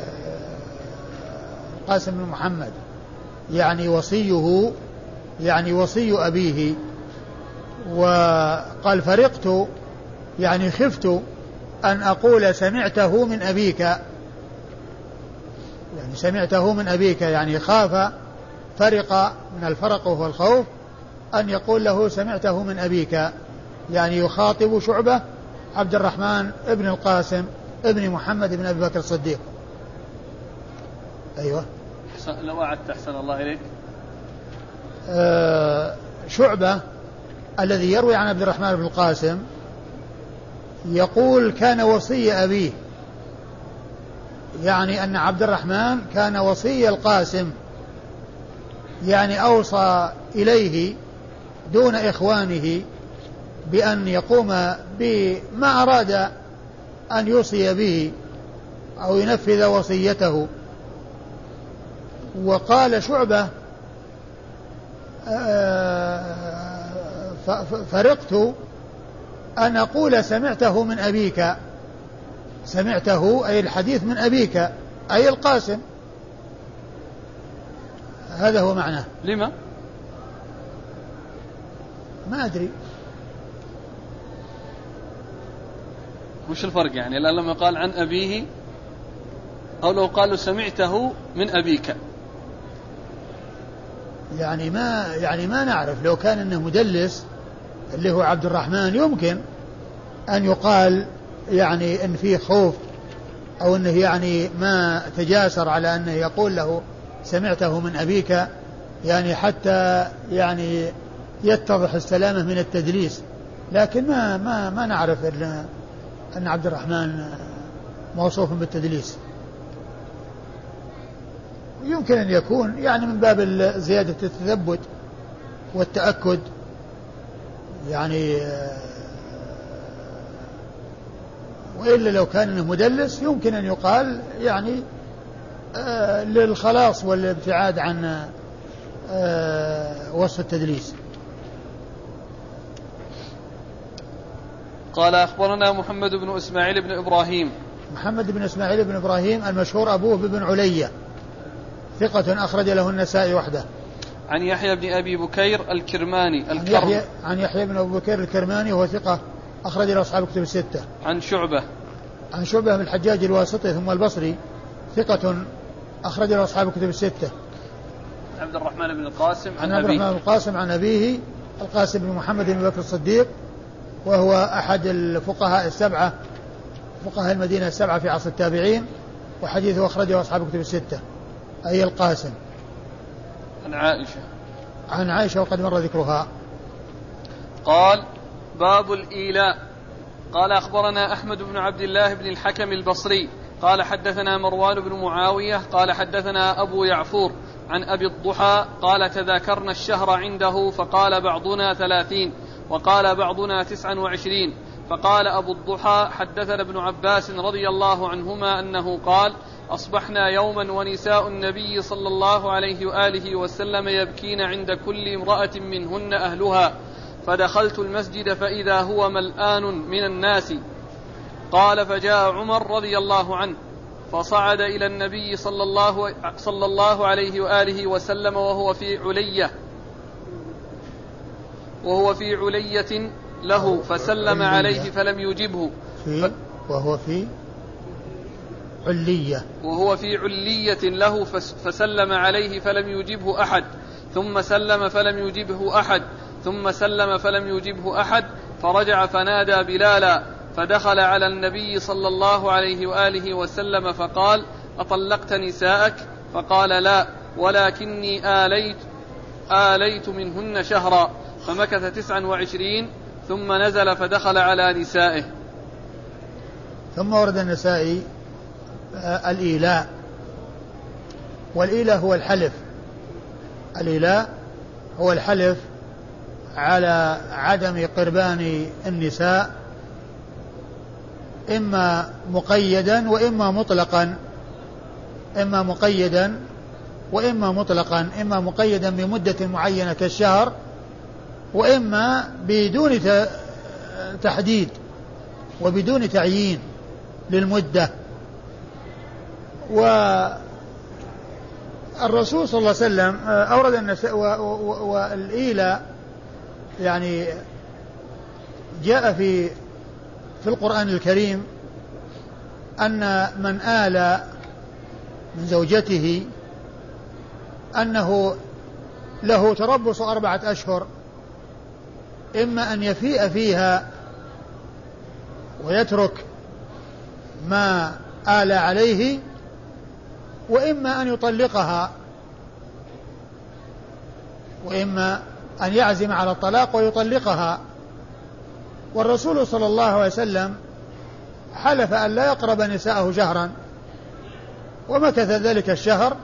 قاسم بن محمد يعني وصيه يعني وصي أبيه. وقال فرقت يعني خفت أن أقول سمعته من أبيك، يعني سمعته من أبيك يعني خاف فرق من الفرق وهو الخوف أن يقول له سمعته من أبيك، يعني يخاطب شعبة عبد الرحمن ابن القاسم ابن محمد بن أبي بكر الصديق. أيوة لو أعدت أحسن الله إليك. آه شعبة الذي يروي عن عبد الرحمن بن القاسم يقول كان وصي أبيه، يعني أن عبد الرحمن كان وصي القاسم، يعني أوصى إليه دون إخوانه بأن يقوم بما أراد أن يوصي به أو ينفذ وصيته. وقال شعبة فرقت أن أقول سمعته من أبيك، سمعته أي الحديث من أبيك أي القاسم، هذا هو معناه. لما؟ ما أدري وش الفرق يعني الآن لما قال عن أبيه أو لو قالوا سمعته من أبيك؟ يعني ما يعني ما نعرف. لو كان إنه مدلس اللي هو عبد الرحمن يمكن أن يقال يعني إن فيه خوف أو إنه يعني ما تجاسر على أنه يقول له سمعته من أبيك، يعني حتى يعني يتضح السلامة من التدليس، لكن ما ما ما نعرف أن عبد الرحمن موصوف بالتدليس. يمكن أن يكون يعني من باب زيادة التثبت والتأكد، يعني وإلا لو كان انه مدلس يمكن أن يقال يعني آه للخلاص والابتعاد عن آه وصف التدليس. قال أخبرنا محمد بن إسماعيل بن إبراهيم. محمد بن إسماعيل بن إبراهيم المشهور أبوه بن علية ثقة أخرج له النسائي وحده. عن يحيى بن أبي بكير الكرماني عن يحيى, عن يحيى بن أبي بكير الكرماني وهو ثقة أخرج له أصحاب الكتب الستة. عن شعبة عن شعبة من الحجاج الواسطي ثم البصري ثقة أخرج له أصحاب الكتب الستة. عبد الرحمن بن القاسم عن عبد الرحمن بن القاسم عن أبيه القاسم بن محمد بن بكر الصديق وهو أحد الفقهاء السبعة فقهاء المدينة السبعة في عصر التابعين وحديثه أخرجه أصحاب الكتب الستة أي القاسم. عن عائشة عن عائشة وقد مر ذكرها. قال باب الإيلاء. قال أخبرنا أحمد بن عبد الله بن الحكم البصري قال حدثنا مروان بن معاوية قال حدثنا أبو يعفور عن أبي الضحى قال تذاكرنا الشهر عنده فقال بعضنا ثلاثين وقال بعضنا تسعا وعشرين فقال أبو الضحى حدثنا ابن عباس رضي الله عنهما أنه قال أصبحنا يوما ونساء النبي صلى الله عليه وآله وسلم يبكين عند كل امرأة منهن أهلها فدخلت المسجد فإذا هو ملآن من الناس. قال فجاء عمر رضي الله عنه فصعد إلى النبي صلى الله, صلى الله عليه وآله وسلم وهو في علية وهو في علية له فسلم عليه فلم يجبه ف... وهو في علية وهو في علية له فسلم عليه فلم يجبه أحد ثم سلم فلم يجبه أحد ثم سلم فلم يجبه أحد فرجع فنادى بلالا فدخل على النبي صلى الله عليه وآله وسلم فقال أطلقت نساءك؟ فقال لا ولكني آليت, آليت منهن شهرا فمكث تسعا وعشرين ثم نزل فدخل على نسائه. ثم ورد النسائي الإيلاء. والإيلاء هو الحلف الإيلاء هو الحلف على عدم قربان النساء إما مقيدا وإما مطلقا إما مقيدا وإما مطلقا إما مقيدا بمدة معينة كالشهر وإما بدون تحديد وبدون تعيين للمدة. والرسول صلى الله عليه وسلم أورد النساء والإيلاء يعني جاء في في القرآن الكريم أن من آل من زوجته أنه له تربص أربعة أشهر إما أن يفيء فيها ويترك ما آل عليه وإما أن يطلقها وإما أن يعزم على الطلاق ويطلقها. والرسول صلى الله عليه وسلم حلف أن لا يقرب نساءه شهرا ومكث ذلك الشهر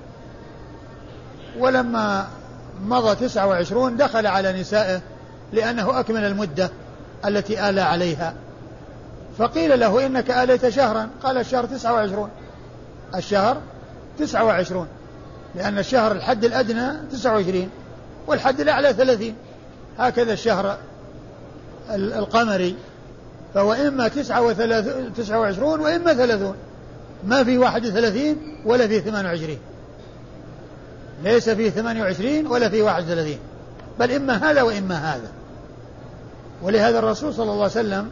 ولما مضى تسعة وعشرون دخل على نسائه لأنه أكمل المدة التي آل عليها فقيل له إنك آليت شهرا قال الشهر تسعة وعشرون الشهر تسعة وعشرون لأن الشهر الحد الأدنى تسعة وعشرين والحد الأعلى ثلاثين هكذا الشهر القمري فهو إما تسعة وعشرون وإما ثلاثون ما في واحد وثلاثين ولا في ثمان وعشرين ليس في ثمان وعشرين ولا في واحد وثلاثين بل إما هذا وإما هذا. ولهذا الرسول صلى الله عليه وسلم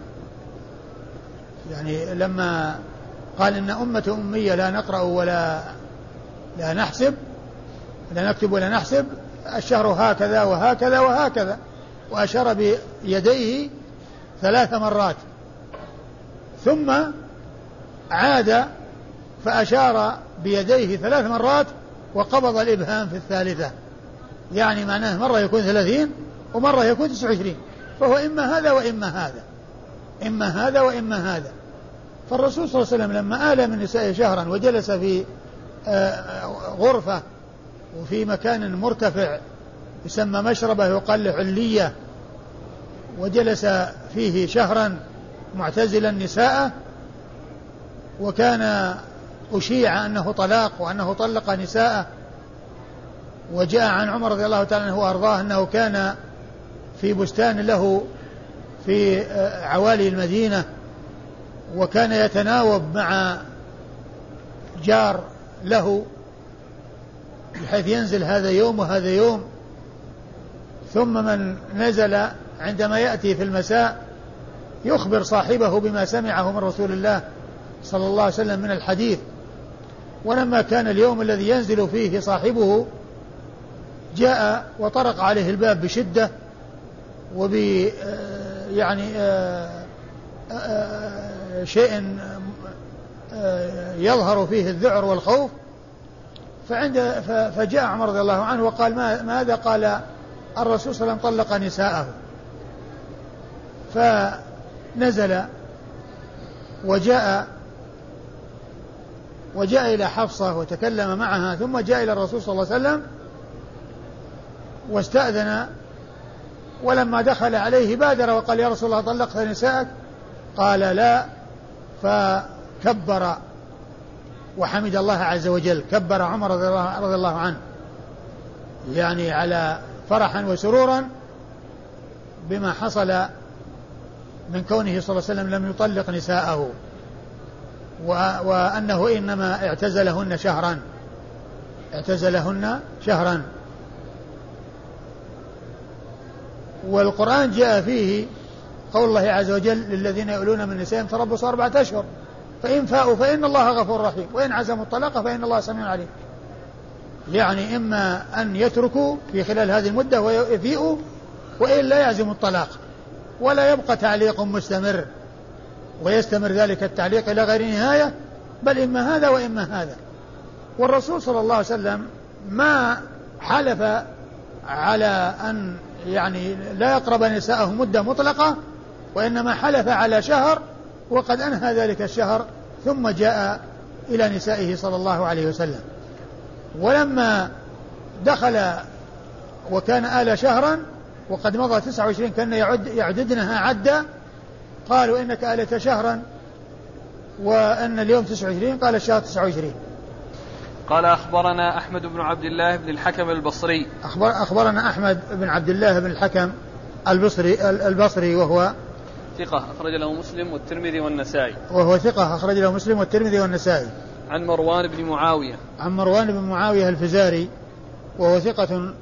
يعني لما قال إن أمة أمية لا نقرأ ولا لا نحسب لا نكتب ولا نحسب الشهر هكذا وهكذا وهكذا وأشار بيديه ثلاث مرات ثم عاد فأشار بيديه ثلاث مرات وقبض الإبهام في الثالثة يعني معناه مرة يكون ثلاثين ومرة يكون تسعة وعشرين فهو إما هذا وإما هذا إما هذا وإما هذا. فالرسول صلى الله عليه وسلم لما آل من نسائه شهرا وجلس في غرفة وفي مكان مرتفع يسمى مشربة يقال له علية وجلس فيه شهرا معتزلا نساءه وكان أشيع أنه طلاق وأنه طلق نساءه وجاء عن عمر رضي الله تعالى عنه وأرضاه أنه كان في بستان له في عوالي المدينة وكان يتناوب مع جار له بحيث ينزل هذا يوم وهذا يوم ثم من نزل عندما يأتي في المساء يخبر صاحبه بما سمعه من رسول الله صلى الله عليه وسلم من الحديث. ولما كان اليوم الذي ينزل فيه صاحبه جاء وطرق عليه الباب بشدة وب يعني شيء يظهر فيه الذعر والخوف. فعند فجاء عمر رضي الله عنه وقال ما ماذا؟ قال الرسول صلى الله عليه وسلم طلق نساءه. فنزل وجاء وجاء إلى حفصة وتكلم معها، ثم جاء إلى الرسول صلى الله عليه وسلم واستأذن، ولما دخل عليه بادر وقال يا رسول الله طلقت نساءك؟ قال لا، فكبر وحمد الله عز وجل. كبر عمر رضي الله عنه يعني على فرحا وسرورا بما حصل من كونه صلى الله عليه وسلم لم يطلق نساءه، وأنه إنما اعتزلهن شهرا اعتزلهن شهرا. والقرآن جاء فيه قول الله عز وجل للذين يؤلون من نسائهم تربصوا أربعة أشهر فإن فاءوا فإن الله غفور رحيم وإن عزموا الطلاق فإن الله سميع عليم. يعني إما أن يتركوا في خلال هذه المدة ويفيئوا، وإلا يعزموا الطلاق، ولا يبقى تعليق مستمر ويستمر ذلك التعليق إلى غير نهاية، بل إما هذا وإما هذا. والرسول صلى الله عليه وسلم ما حلف على أن يعني لا يقرب نساءه مدة مطلقة، وإنما حلف على شهر، وقد أنهى ذلك الشهر ثم جاء إلى نسائه صلى الله عليه وسلم. ولما دخل وكان آل شهرا وقد مضى تسعة وعشرين كان يعد يعددنها عدا، قالوا إنك آلت شهرا وأن اليوم تسعة وعشرين، قال الشهر تسعة وعشرين. قال أخبرنا أحمد بن عبد الله بن الحكم البصري. أخبر أخبرنا أحمد بن عبد الله بن الحكم البصري البصري وهو ثقة أخرج له مسلم والترمذي والنسائي. وهو ثقة أخرج له مسلم والترمذي والنسائي. عن مروان بن معاوية. عن مروان بن معاوية الفزاري وهو ثقة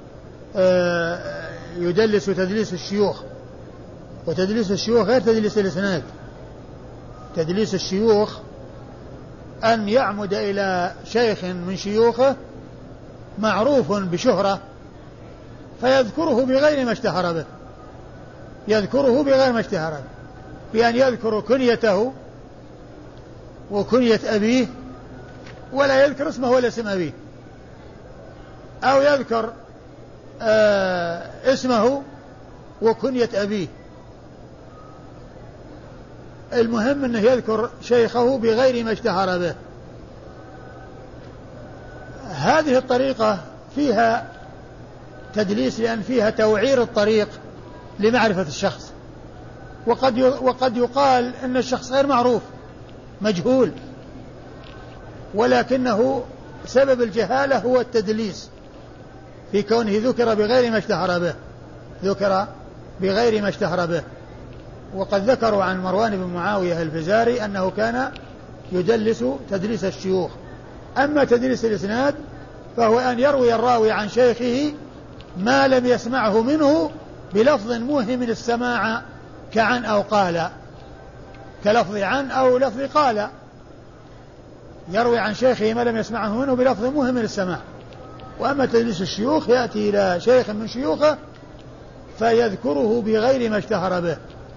يدلس تدليس الشيوخ، وتدليس الشيوخ غير تدليس الإسناد. تدليس الشيوخ أن يعمد إلى شيخ من شيوخه معروف بشهرة فيذكره بغير ما اشتهر به، يذكره بغير ما اشتهر به، بأن يذكر كنيته وكنية أبيه ولا يذكر اسمه ولا اسم أبيه، أو يذكر آه اسمه وكنية أبيه. المهم أنه يذكر شيخه بغير ما اشتهر به. هذه الطريقة فيها تدليس لأن فيها توعير الطريق لمعرفة الشخص، وقد وقد يقال أن الشخص غير معروف مجهول، ولكنه سبب الجهالة هو التدليس في كونه ذكر بغير ما اشتهر به، ذكر بغير ما اشتهر به. وقد ذكروا عن مروان بن معاوية الفزاري أنه كان يدلس تدليس الشيوخ. أما تدليس الإسناد فهو أن يروي الراوي عن شيخه ما لم يسمعه منه بلفظ موهم السماع كعن أو قال، كلفظ عن أو لفظ قال، يروي عن شيخه ما لم يسمعه منه بلفظ موهم السماع. وأما تدليس الشيوخ يأتي إلى شيخ من شيوخه فيذكره بغير ما اشتهر به،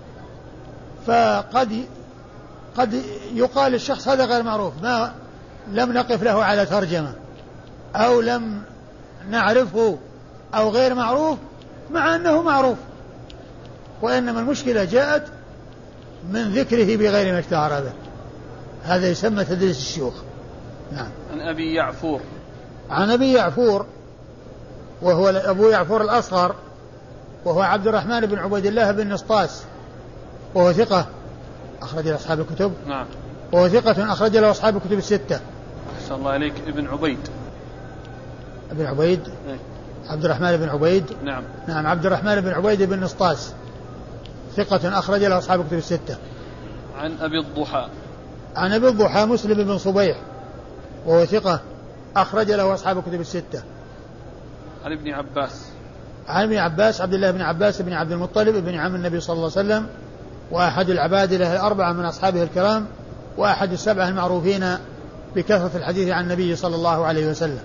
فقد قد يقال الشخص هذا غير معروف، ما لم نقف له على ترجمة أو لم نعرفه أو غير معروف، مع أنه معروف، وإنما المشكلة جاءت من ذكره بغير ما اشتهر به. هذا يسمى تدليس الشيوخ. نعم. عن أبي يعفور. عن أبي يعفور وهو أبو يعفور الأصغر وهو عبد الرحمن بن عبيد الله بن نسطاس وهو ثقة أخرج له أصحاب الكتب. نعم. وهو ثقة أخرج له أصحاب الكتب الستة. أحسن الله عليك. ابن عبيد. ابن عبيد. إيه؟ عبد الرحمن بن عبيد. نعم. نعم عبد الرحمن بن عبيد بن نسطاس ثقة أخرج له أصحاب الكتب الستة. عن أبي الضحى. عن أبي الضحى مسلم بن صبيح وهو ثقة أخرج له أصحاب الكتب الستة. عن ابن عباس. عن ابن عباس عبد الله بن عباس بن عبد المطلب بن عم النبي صلى الله عليه وسلم وأحد العبادلة الأربعة من أصحابه الكرام، وأحد السبعة المعروفين بكثرة الحديث عن النبي صلى الله عليه وسلم.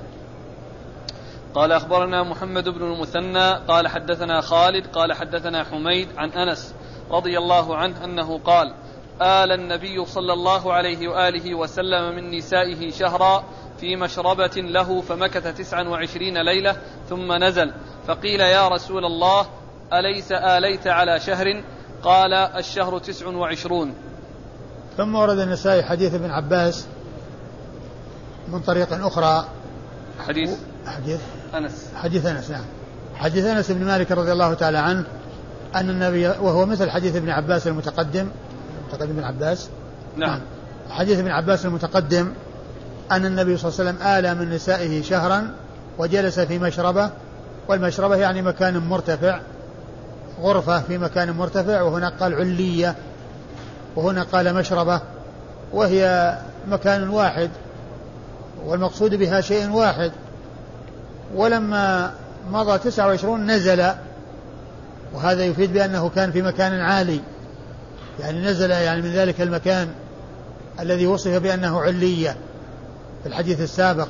قال أخبرنا محمد بن المثنى قال حدثنا خالد قال حدثنا حميد عن أنس رضي الله عنه أنه قال: آل النبي صلى الله عليه وآله وسلم من نسائه شهرا في مشربة له فمكث تسعا وعشرين ليلة ثم نزل، فقيل: يا رسول الله أليس آليت على شهر؟ قال: الشهر تسع وعشرون. ثم ورد النسائي حديث ابن عباس من طريق أخرى، حديث حديث أنس حديث أنس نعم حديث أنس بن مالك رضي الله تعالى عنه أن النبي، وهو مثل حديث ابن عباس المتقدم المتقدم ابن عباس نعم حديث ابن عباس المتقدم أن النبي صلى الله عليه وسلم آل من نسائه شهرا وجلس في مشربة، والمشربة يعني مكان مرتفع، غرفة في مكان مرتفع، وهنا قال علية وهنا قال مشربة، وهي مكان واحد والمقصود بها شيء واحد. ولما مضى تسعة وعشرون نزل، وهذا يفيد بأنه كان في مكان عالي، يعني نزل يعني من ذلك المكان الذي وصف بأنه علية في الحديث السابق.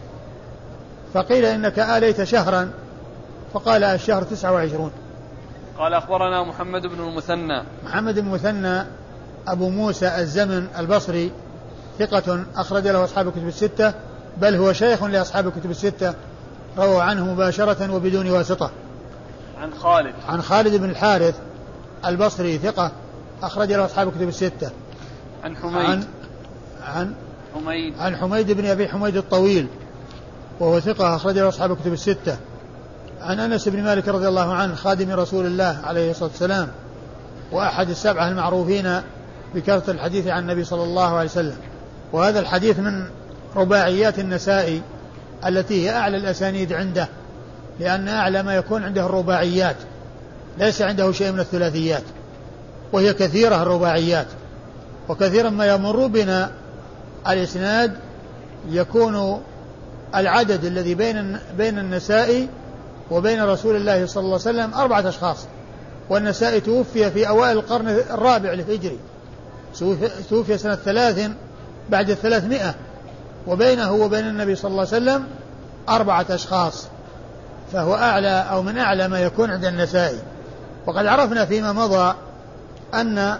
فقيل: إنك آليت شهرا؟ فقال: الشهر تسعة وعشرون. قال أخبرنا محمد بن المثنى محمد بن المثنى أبو موسى الزمن البصري ثقة أخرج له أصحاب الكتب الستة، بل هو شيخ لأصحاب الكتب الستة، روى عنه مباشرة وبدون واسطة. عن خالد عن خالد بن الحارث البصري ثقة أخرج له أصحاب الكتب الستة. عن حميد عن عن حميد عن حميد بن أبي حميد الطويل وهو ثقة أخرج له أصحاب الكتب الستة. عن أنس بن مالك رضي الله عنه خادم رسول الله عليه الصلاة والسلام، وأحد السبعة المعروفين بكثرة الحديث عن النبي صلى الله عليه وسلم. وهذا الحديث من رباعيات النسائي التي هي أعلى الأسانيد عنده، لأن أعلى ما يكون عنده الرباعيات، ليس عنده شيء من الثلاثيات، وهي كثيرة الرباعيات. وكثيرا ما يمر بنا الإسناد يكون العدد الذي بين بين النسائي وبين رسول الله صلى الله عليه وسلم أربعة أشخاص، والنسائي توفي في أوائل القرن الرابع الهجري، توفي سنة ثلاث بعد الثلاثمائة، وبينه وبين النبي صلى الله عليه وسلم أربعة أشخاص، فهو أعلى أو من أعلى ما يكون عند النسائي. وقد عرفنا فيما مضى أن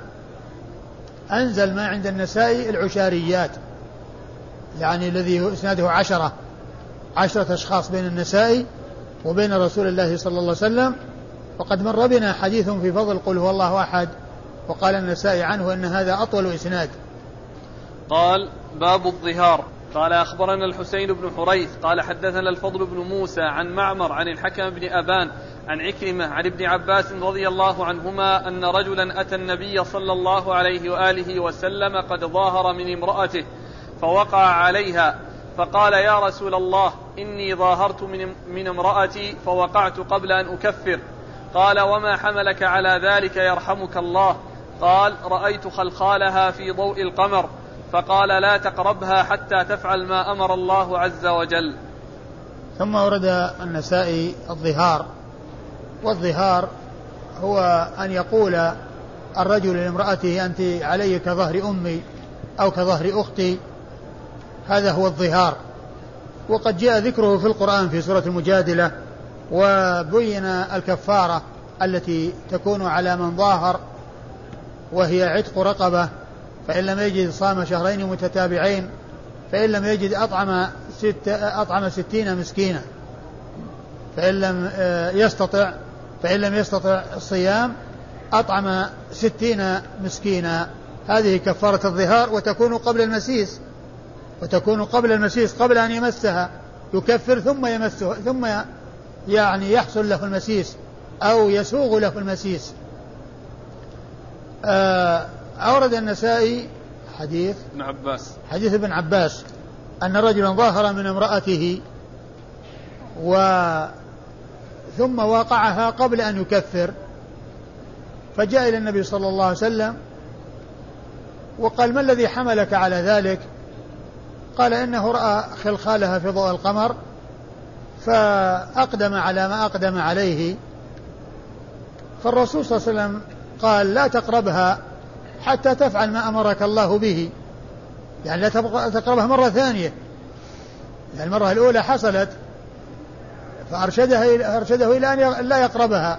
أنزل ما عند النسائي العشاريات، يعني الذي إسناده عشرة عشرة أشخاص بين النسائي وبين رسول الله صلى الله عليه وسلم. وقد مر بنا حديث في فضل قل هو الله أحد، وقال النسائي عنه أن هذا أطول إسناد. قال: باب الظهار. قال أخبرنا الحسين بن حريث قال حدثنا الفضل بن موسى عن معمر عن الحكم بن أبان عن عكرمة عن ابن عباس رضي الله عنهما أن رجلا أتى النبي صلى الله عليه وآله وسلم قد ظاهر من امرأته فوقع عليها، فقال: يا رسول الله إني ظاهرت من, من امرأتي فوقعت قبل أن أكفر. قال: وما حملك على ذلك يرحمك الله؟ قال: رأيت خلخالها في ضوء القمر. فقال: لا تقربها حتى تفعل ما أمر الله عز وجل. ثم ورد النسائي الظهار. والظهار هو أن يقول الرجل لامرأته: أنت علي كظهر أمي أو كظهر أختي، هذا هو الظهار. وقد جاء ذكره في القرآن في سورة المجادلة، وبين الكفارة التي تكون على من ظاهر، وهي عتق رقبة، فإن لم يجد صام شهرين متتابعين، فإن لم يجد أطعم, ست أطعم ستين مسكينا، فإن لم يستطع فإن لم يستطع الصيام أطعم ستين مسكينا. هذه كفارة الظهار، وتكون قبل المسيس وتكون قبل المسيس قبل أن يمسها، يكفر ثم يمسه ثم يعني يحصل له المسيس أو يسوغ له المسيس. أورد النسائي حديث ابن عباس حديث ابن عباس أن رجلا ظاهر من امرأته و ثم واقعها قبل أن يكفر، فجاء إلى النبي صلى الله عليه وسلم وقال: ما الذي حملك على ذلك؟ قال: إنه رأى خلخالها في ضوء القمر فأقدم على ما أقدم عليه. فالرسول صلى الله عليه وسلم قال لا تقربها حتى تفعل ما أمرك الله به، يعني لا تقربها مرة ثانية، يعني المرة الأولى حصلت فأرشده أرشده إلى أن لا يقربها،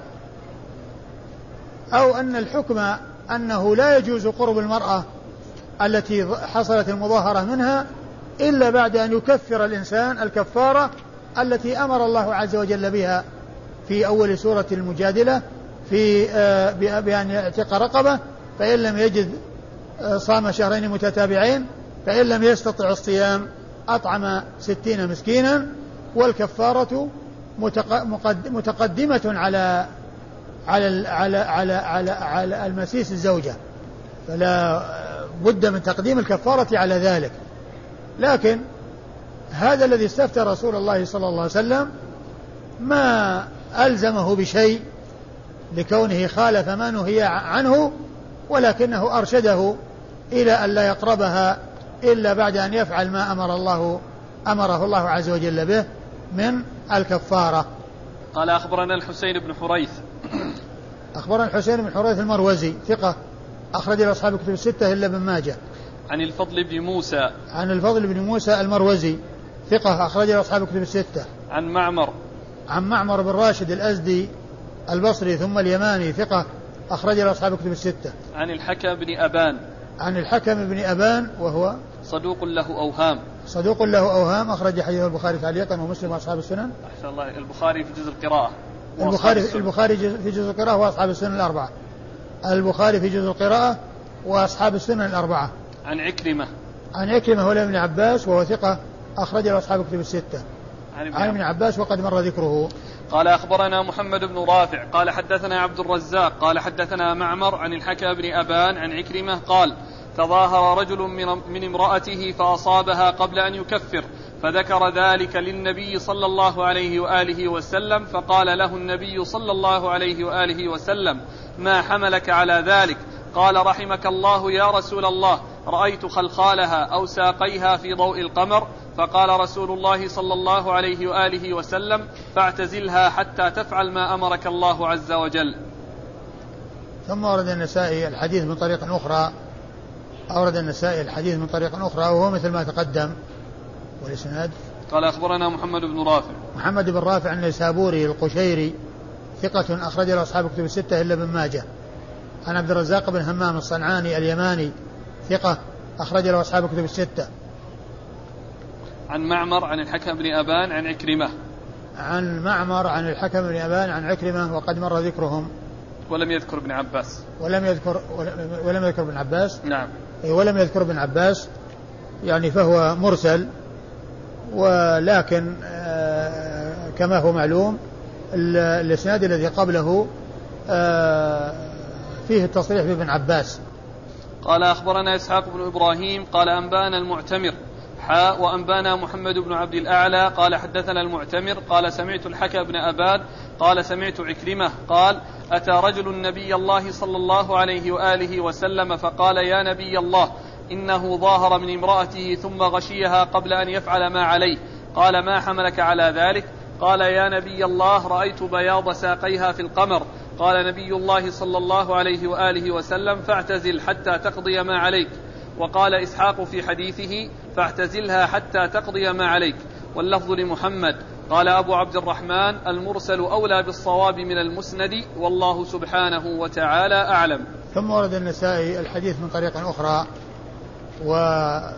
أو أن الحكم أنه لا يجوز قرب المرأة التي حصلت المظاهرة منها إلا بعد أن يكفر الإنسان الكفارة التي أمر الله عز وجل بها في أول سورة المجادلة في بأن يعتق رقبة، فإن لم يجد صام شهرين متتابعين، فإن لم يستطع الصيام أطعم ستين مسكينا، والكفارة متقدمة على على على على على, على المسيس الزوجة، فلا بد من تقديم الكفارة على ذلك. لكن هذا الذي استفتى رسول الله صلى الله عليه وسلم ما ألزمه بشيء لكونه خالف ما نهي عنه، ولكنه أرشده إلى أن لا يقربها إلا بعد أن يفعل ما أمر الله أمره الله عز وجل به من الكفارة. قال أخبرنا الحسين بن حريث أخبرنا الحسين بن حريث المروزي ثقة أخرج له أصحاب الكتب الستة إلا ابن ماجه. عن الفضل بن موسى عن الفضل بن موسى المروزي ثقة أخرج له أصحاب الكتب الستة. عن معمر عن معمر بن راشد الأزدي البصري ثم اليماني ثقة أخرج له أصحاب الكتب الستة. عن الحكم بن أبان عن الحكم بن أبان وهو صدوق له أوهام صدوق له أوهام أخرج حديثه البخاري تعليقا ومسلم وأصحاب السنن. أحسن الله. البخاري في جزء القراءة البخاري البخاري في جزء القراءة وأصحاب السنن الأربعة. البخاري في جزء القراءة وأصحاب السنن الأربعة. عن عكرمة عن عكرمة ولا ابن عباس وهو ثقة أخرج له أصحاب الكتب الستة. عن ابن عباس وقد مر ذكره. قال أخبرنا محمد بن رافع قال حدثنا عبد الرزاق قال حدثنا معمر عن الحكم بن أبان عن عكرمة قال تظاهر رجل من امرأته فأصابها قبل أن يكفر، فذكر ذلك للنبي صلى الله عليه وآله وسلم، فقال له النبي صلى الله عليه وآله وسلم ما حملك على ذلك؟ قال رحمك الله يا رسول الله، رأيت خلخالها أو ساقيها في ضوء القمر، فقال رسول الله صلى الله عليه وآله وسلم فاعتزلها حتى تفعل ما أمرك الله عز وجل. ثم ورد النسائي الحديث من طريق أخرى أورد النسائي الحديث من طريق أخرى وهو مثل ما تقدم. والإسناد قال أخبرنا محمد بن رافع محمد بن رافع النيسابوري القشيري ثقة أخرج له أصحاب الكتب الستة إلا ابن ماجه. عن عبد الرزاق بن همام الصنعاني اليماني ثقة أخرج له أصحاب الكتب الستة. عن معمر عن الحكم بن أبان عن عكرمة عن معمر عن الحكم بن أبان عن عكرمة وقد مر ذكرهم. ولم يذكر ابن عباس ولم يذكر ولم يذكر ابن عباس نعم ولم يذكر ابن عباس يعني فهو مرسل، ولكن كما هو معلوم الإسناد الذي قبله فيه التصريح بابن عباس. قال أخبرنا إسحاق بن إبراهيم قال أنبانا المعتمر حاء وأنبانا محمد بن عبد الأعلى قال حدثنا المعتمر قال سمعت الحكم بن أبان قال سمعت عكرمة قال أتى رجل النبي الله صلى الله عليه وآله وسلم فقال يا نبي الله إنه ظاهر من امرأته ثم غشيها قبل أن يفعل ما عليه، قال ما حملك على ذلك؟ قال يا نبي الله رأيت بياض ساقيها في القمر. قال نبي الله صلى الله عليه وآله وسلم فاعتزل حتى تقضي ما عليك. وقال إسحاق في حديثه فاعتزلها حتى تقضي ما عليك، واللفظ لمحمد. قال أبو عبد الرحمن المرسل أولى بالصواب من المسند والله سبحانه وتعالى أعلم. ثم ورد النسائي الحديث من طريق أخرى وهو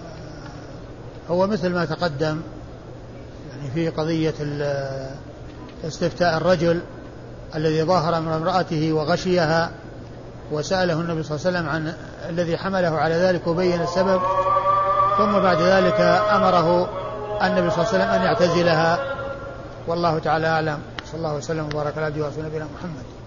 مثل ما تقدم، يعني في قضية استفتاء الرجل الذي ظاهر من امرأته وغشيها وسأله النبي صلى الله عليه وسلم عن الذي حمله على ذلك وبين السبب، ثم بعد ذلك أمره النبي صلى الله عليه وسلم أن يعتزلها، والله تعالى أعلم. صلى الله وسلم وبارك على عبده ورسوله نبينا محمد.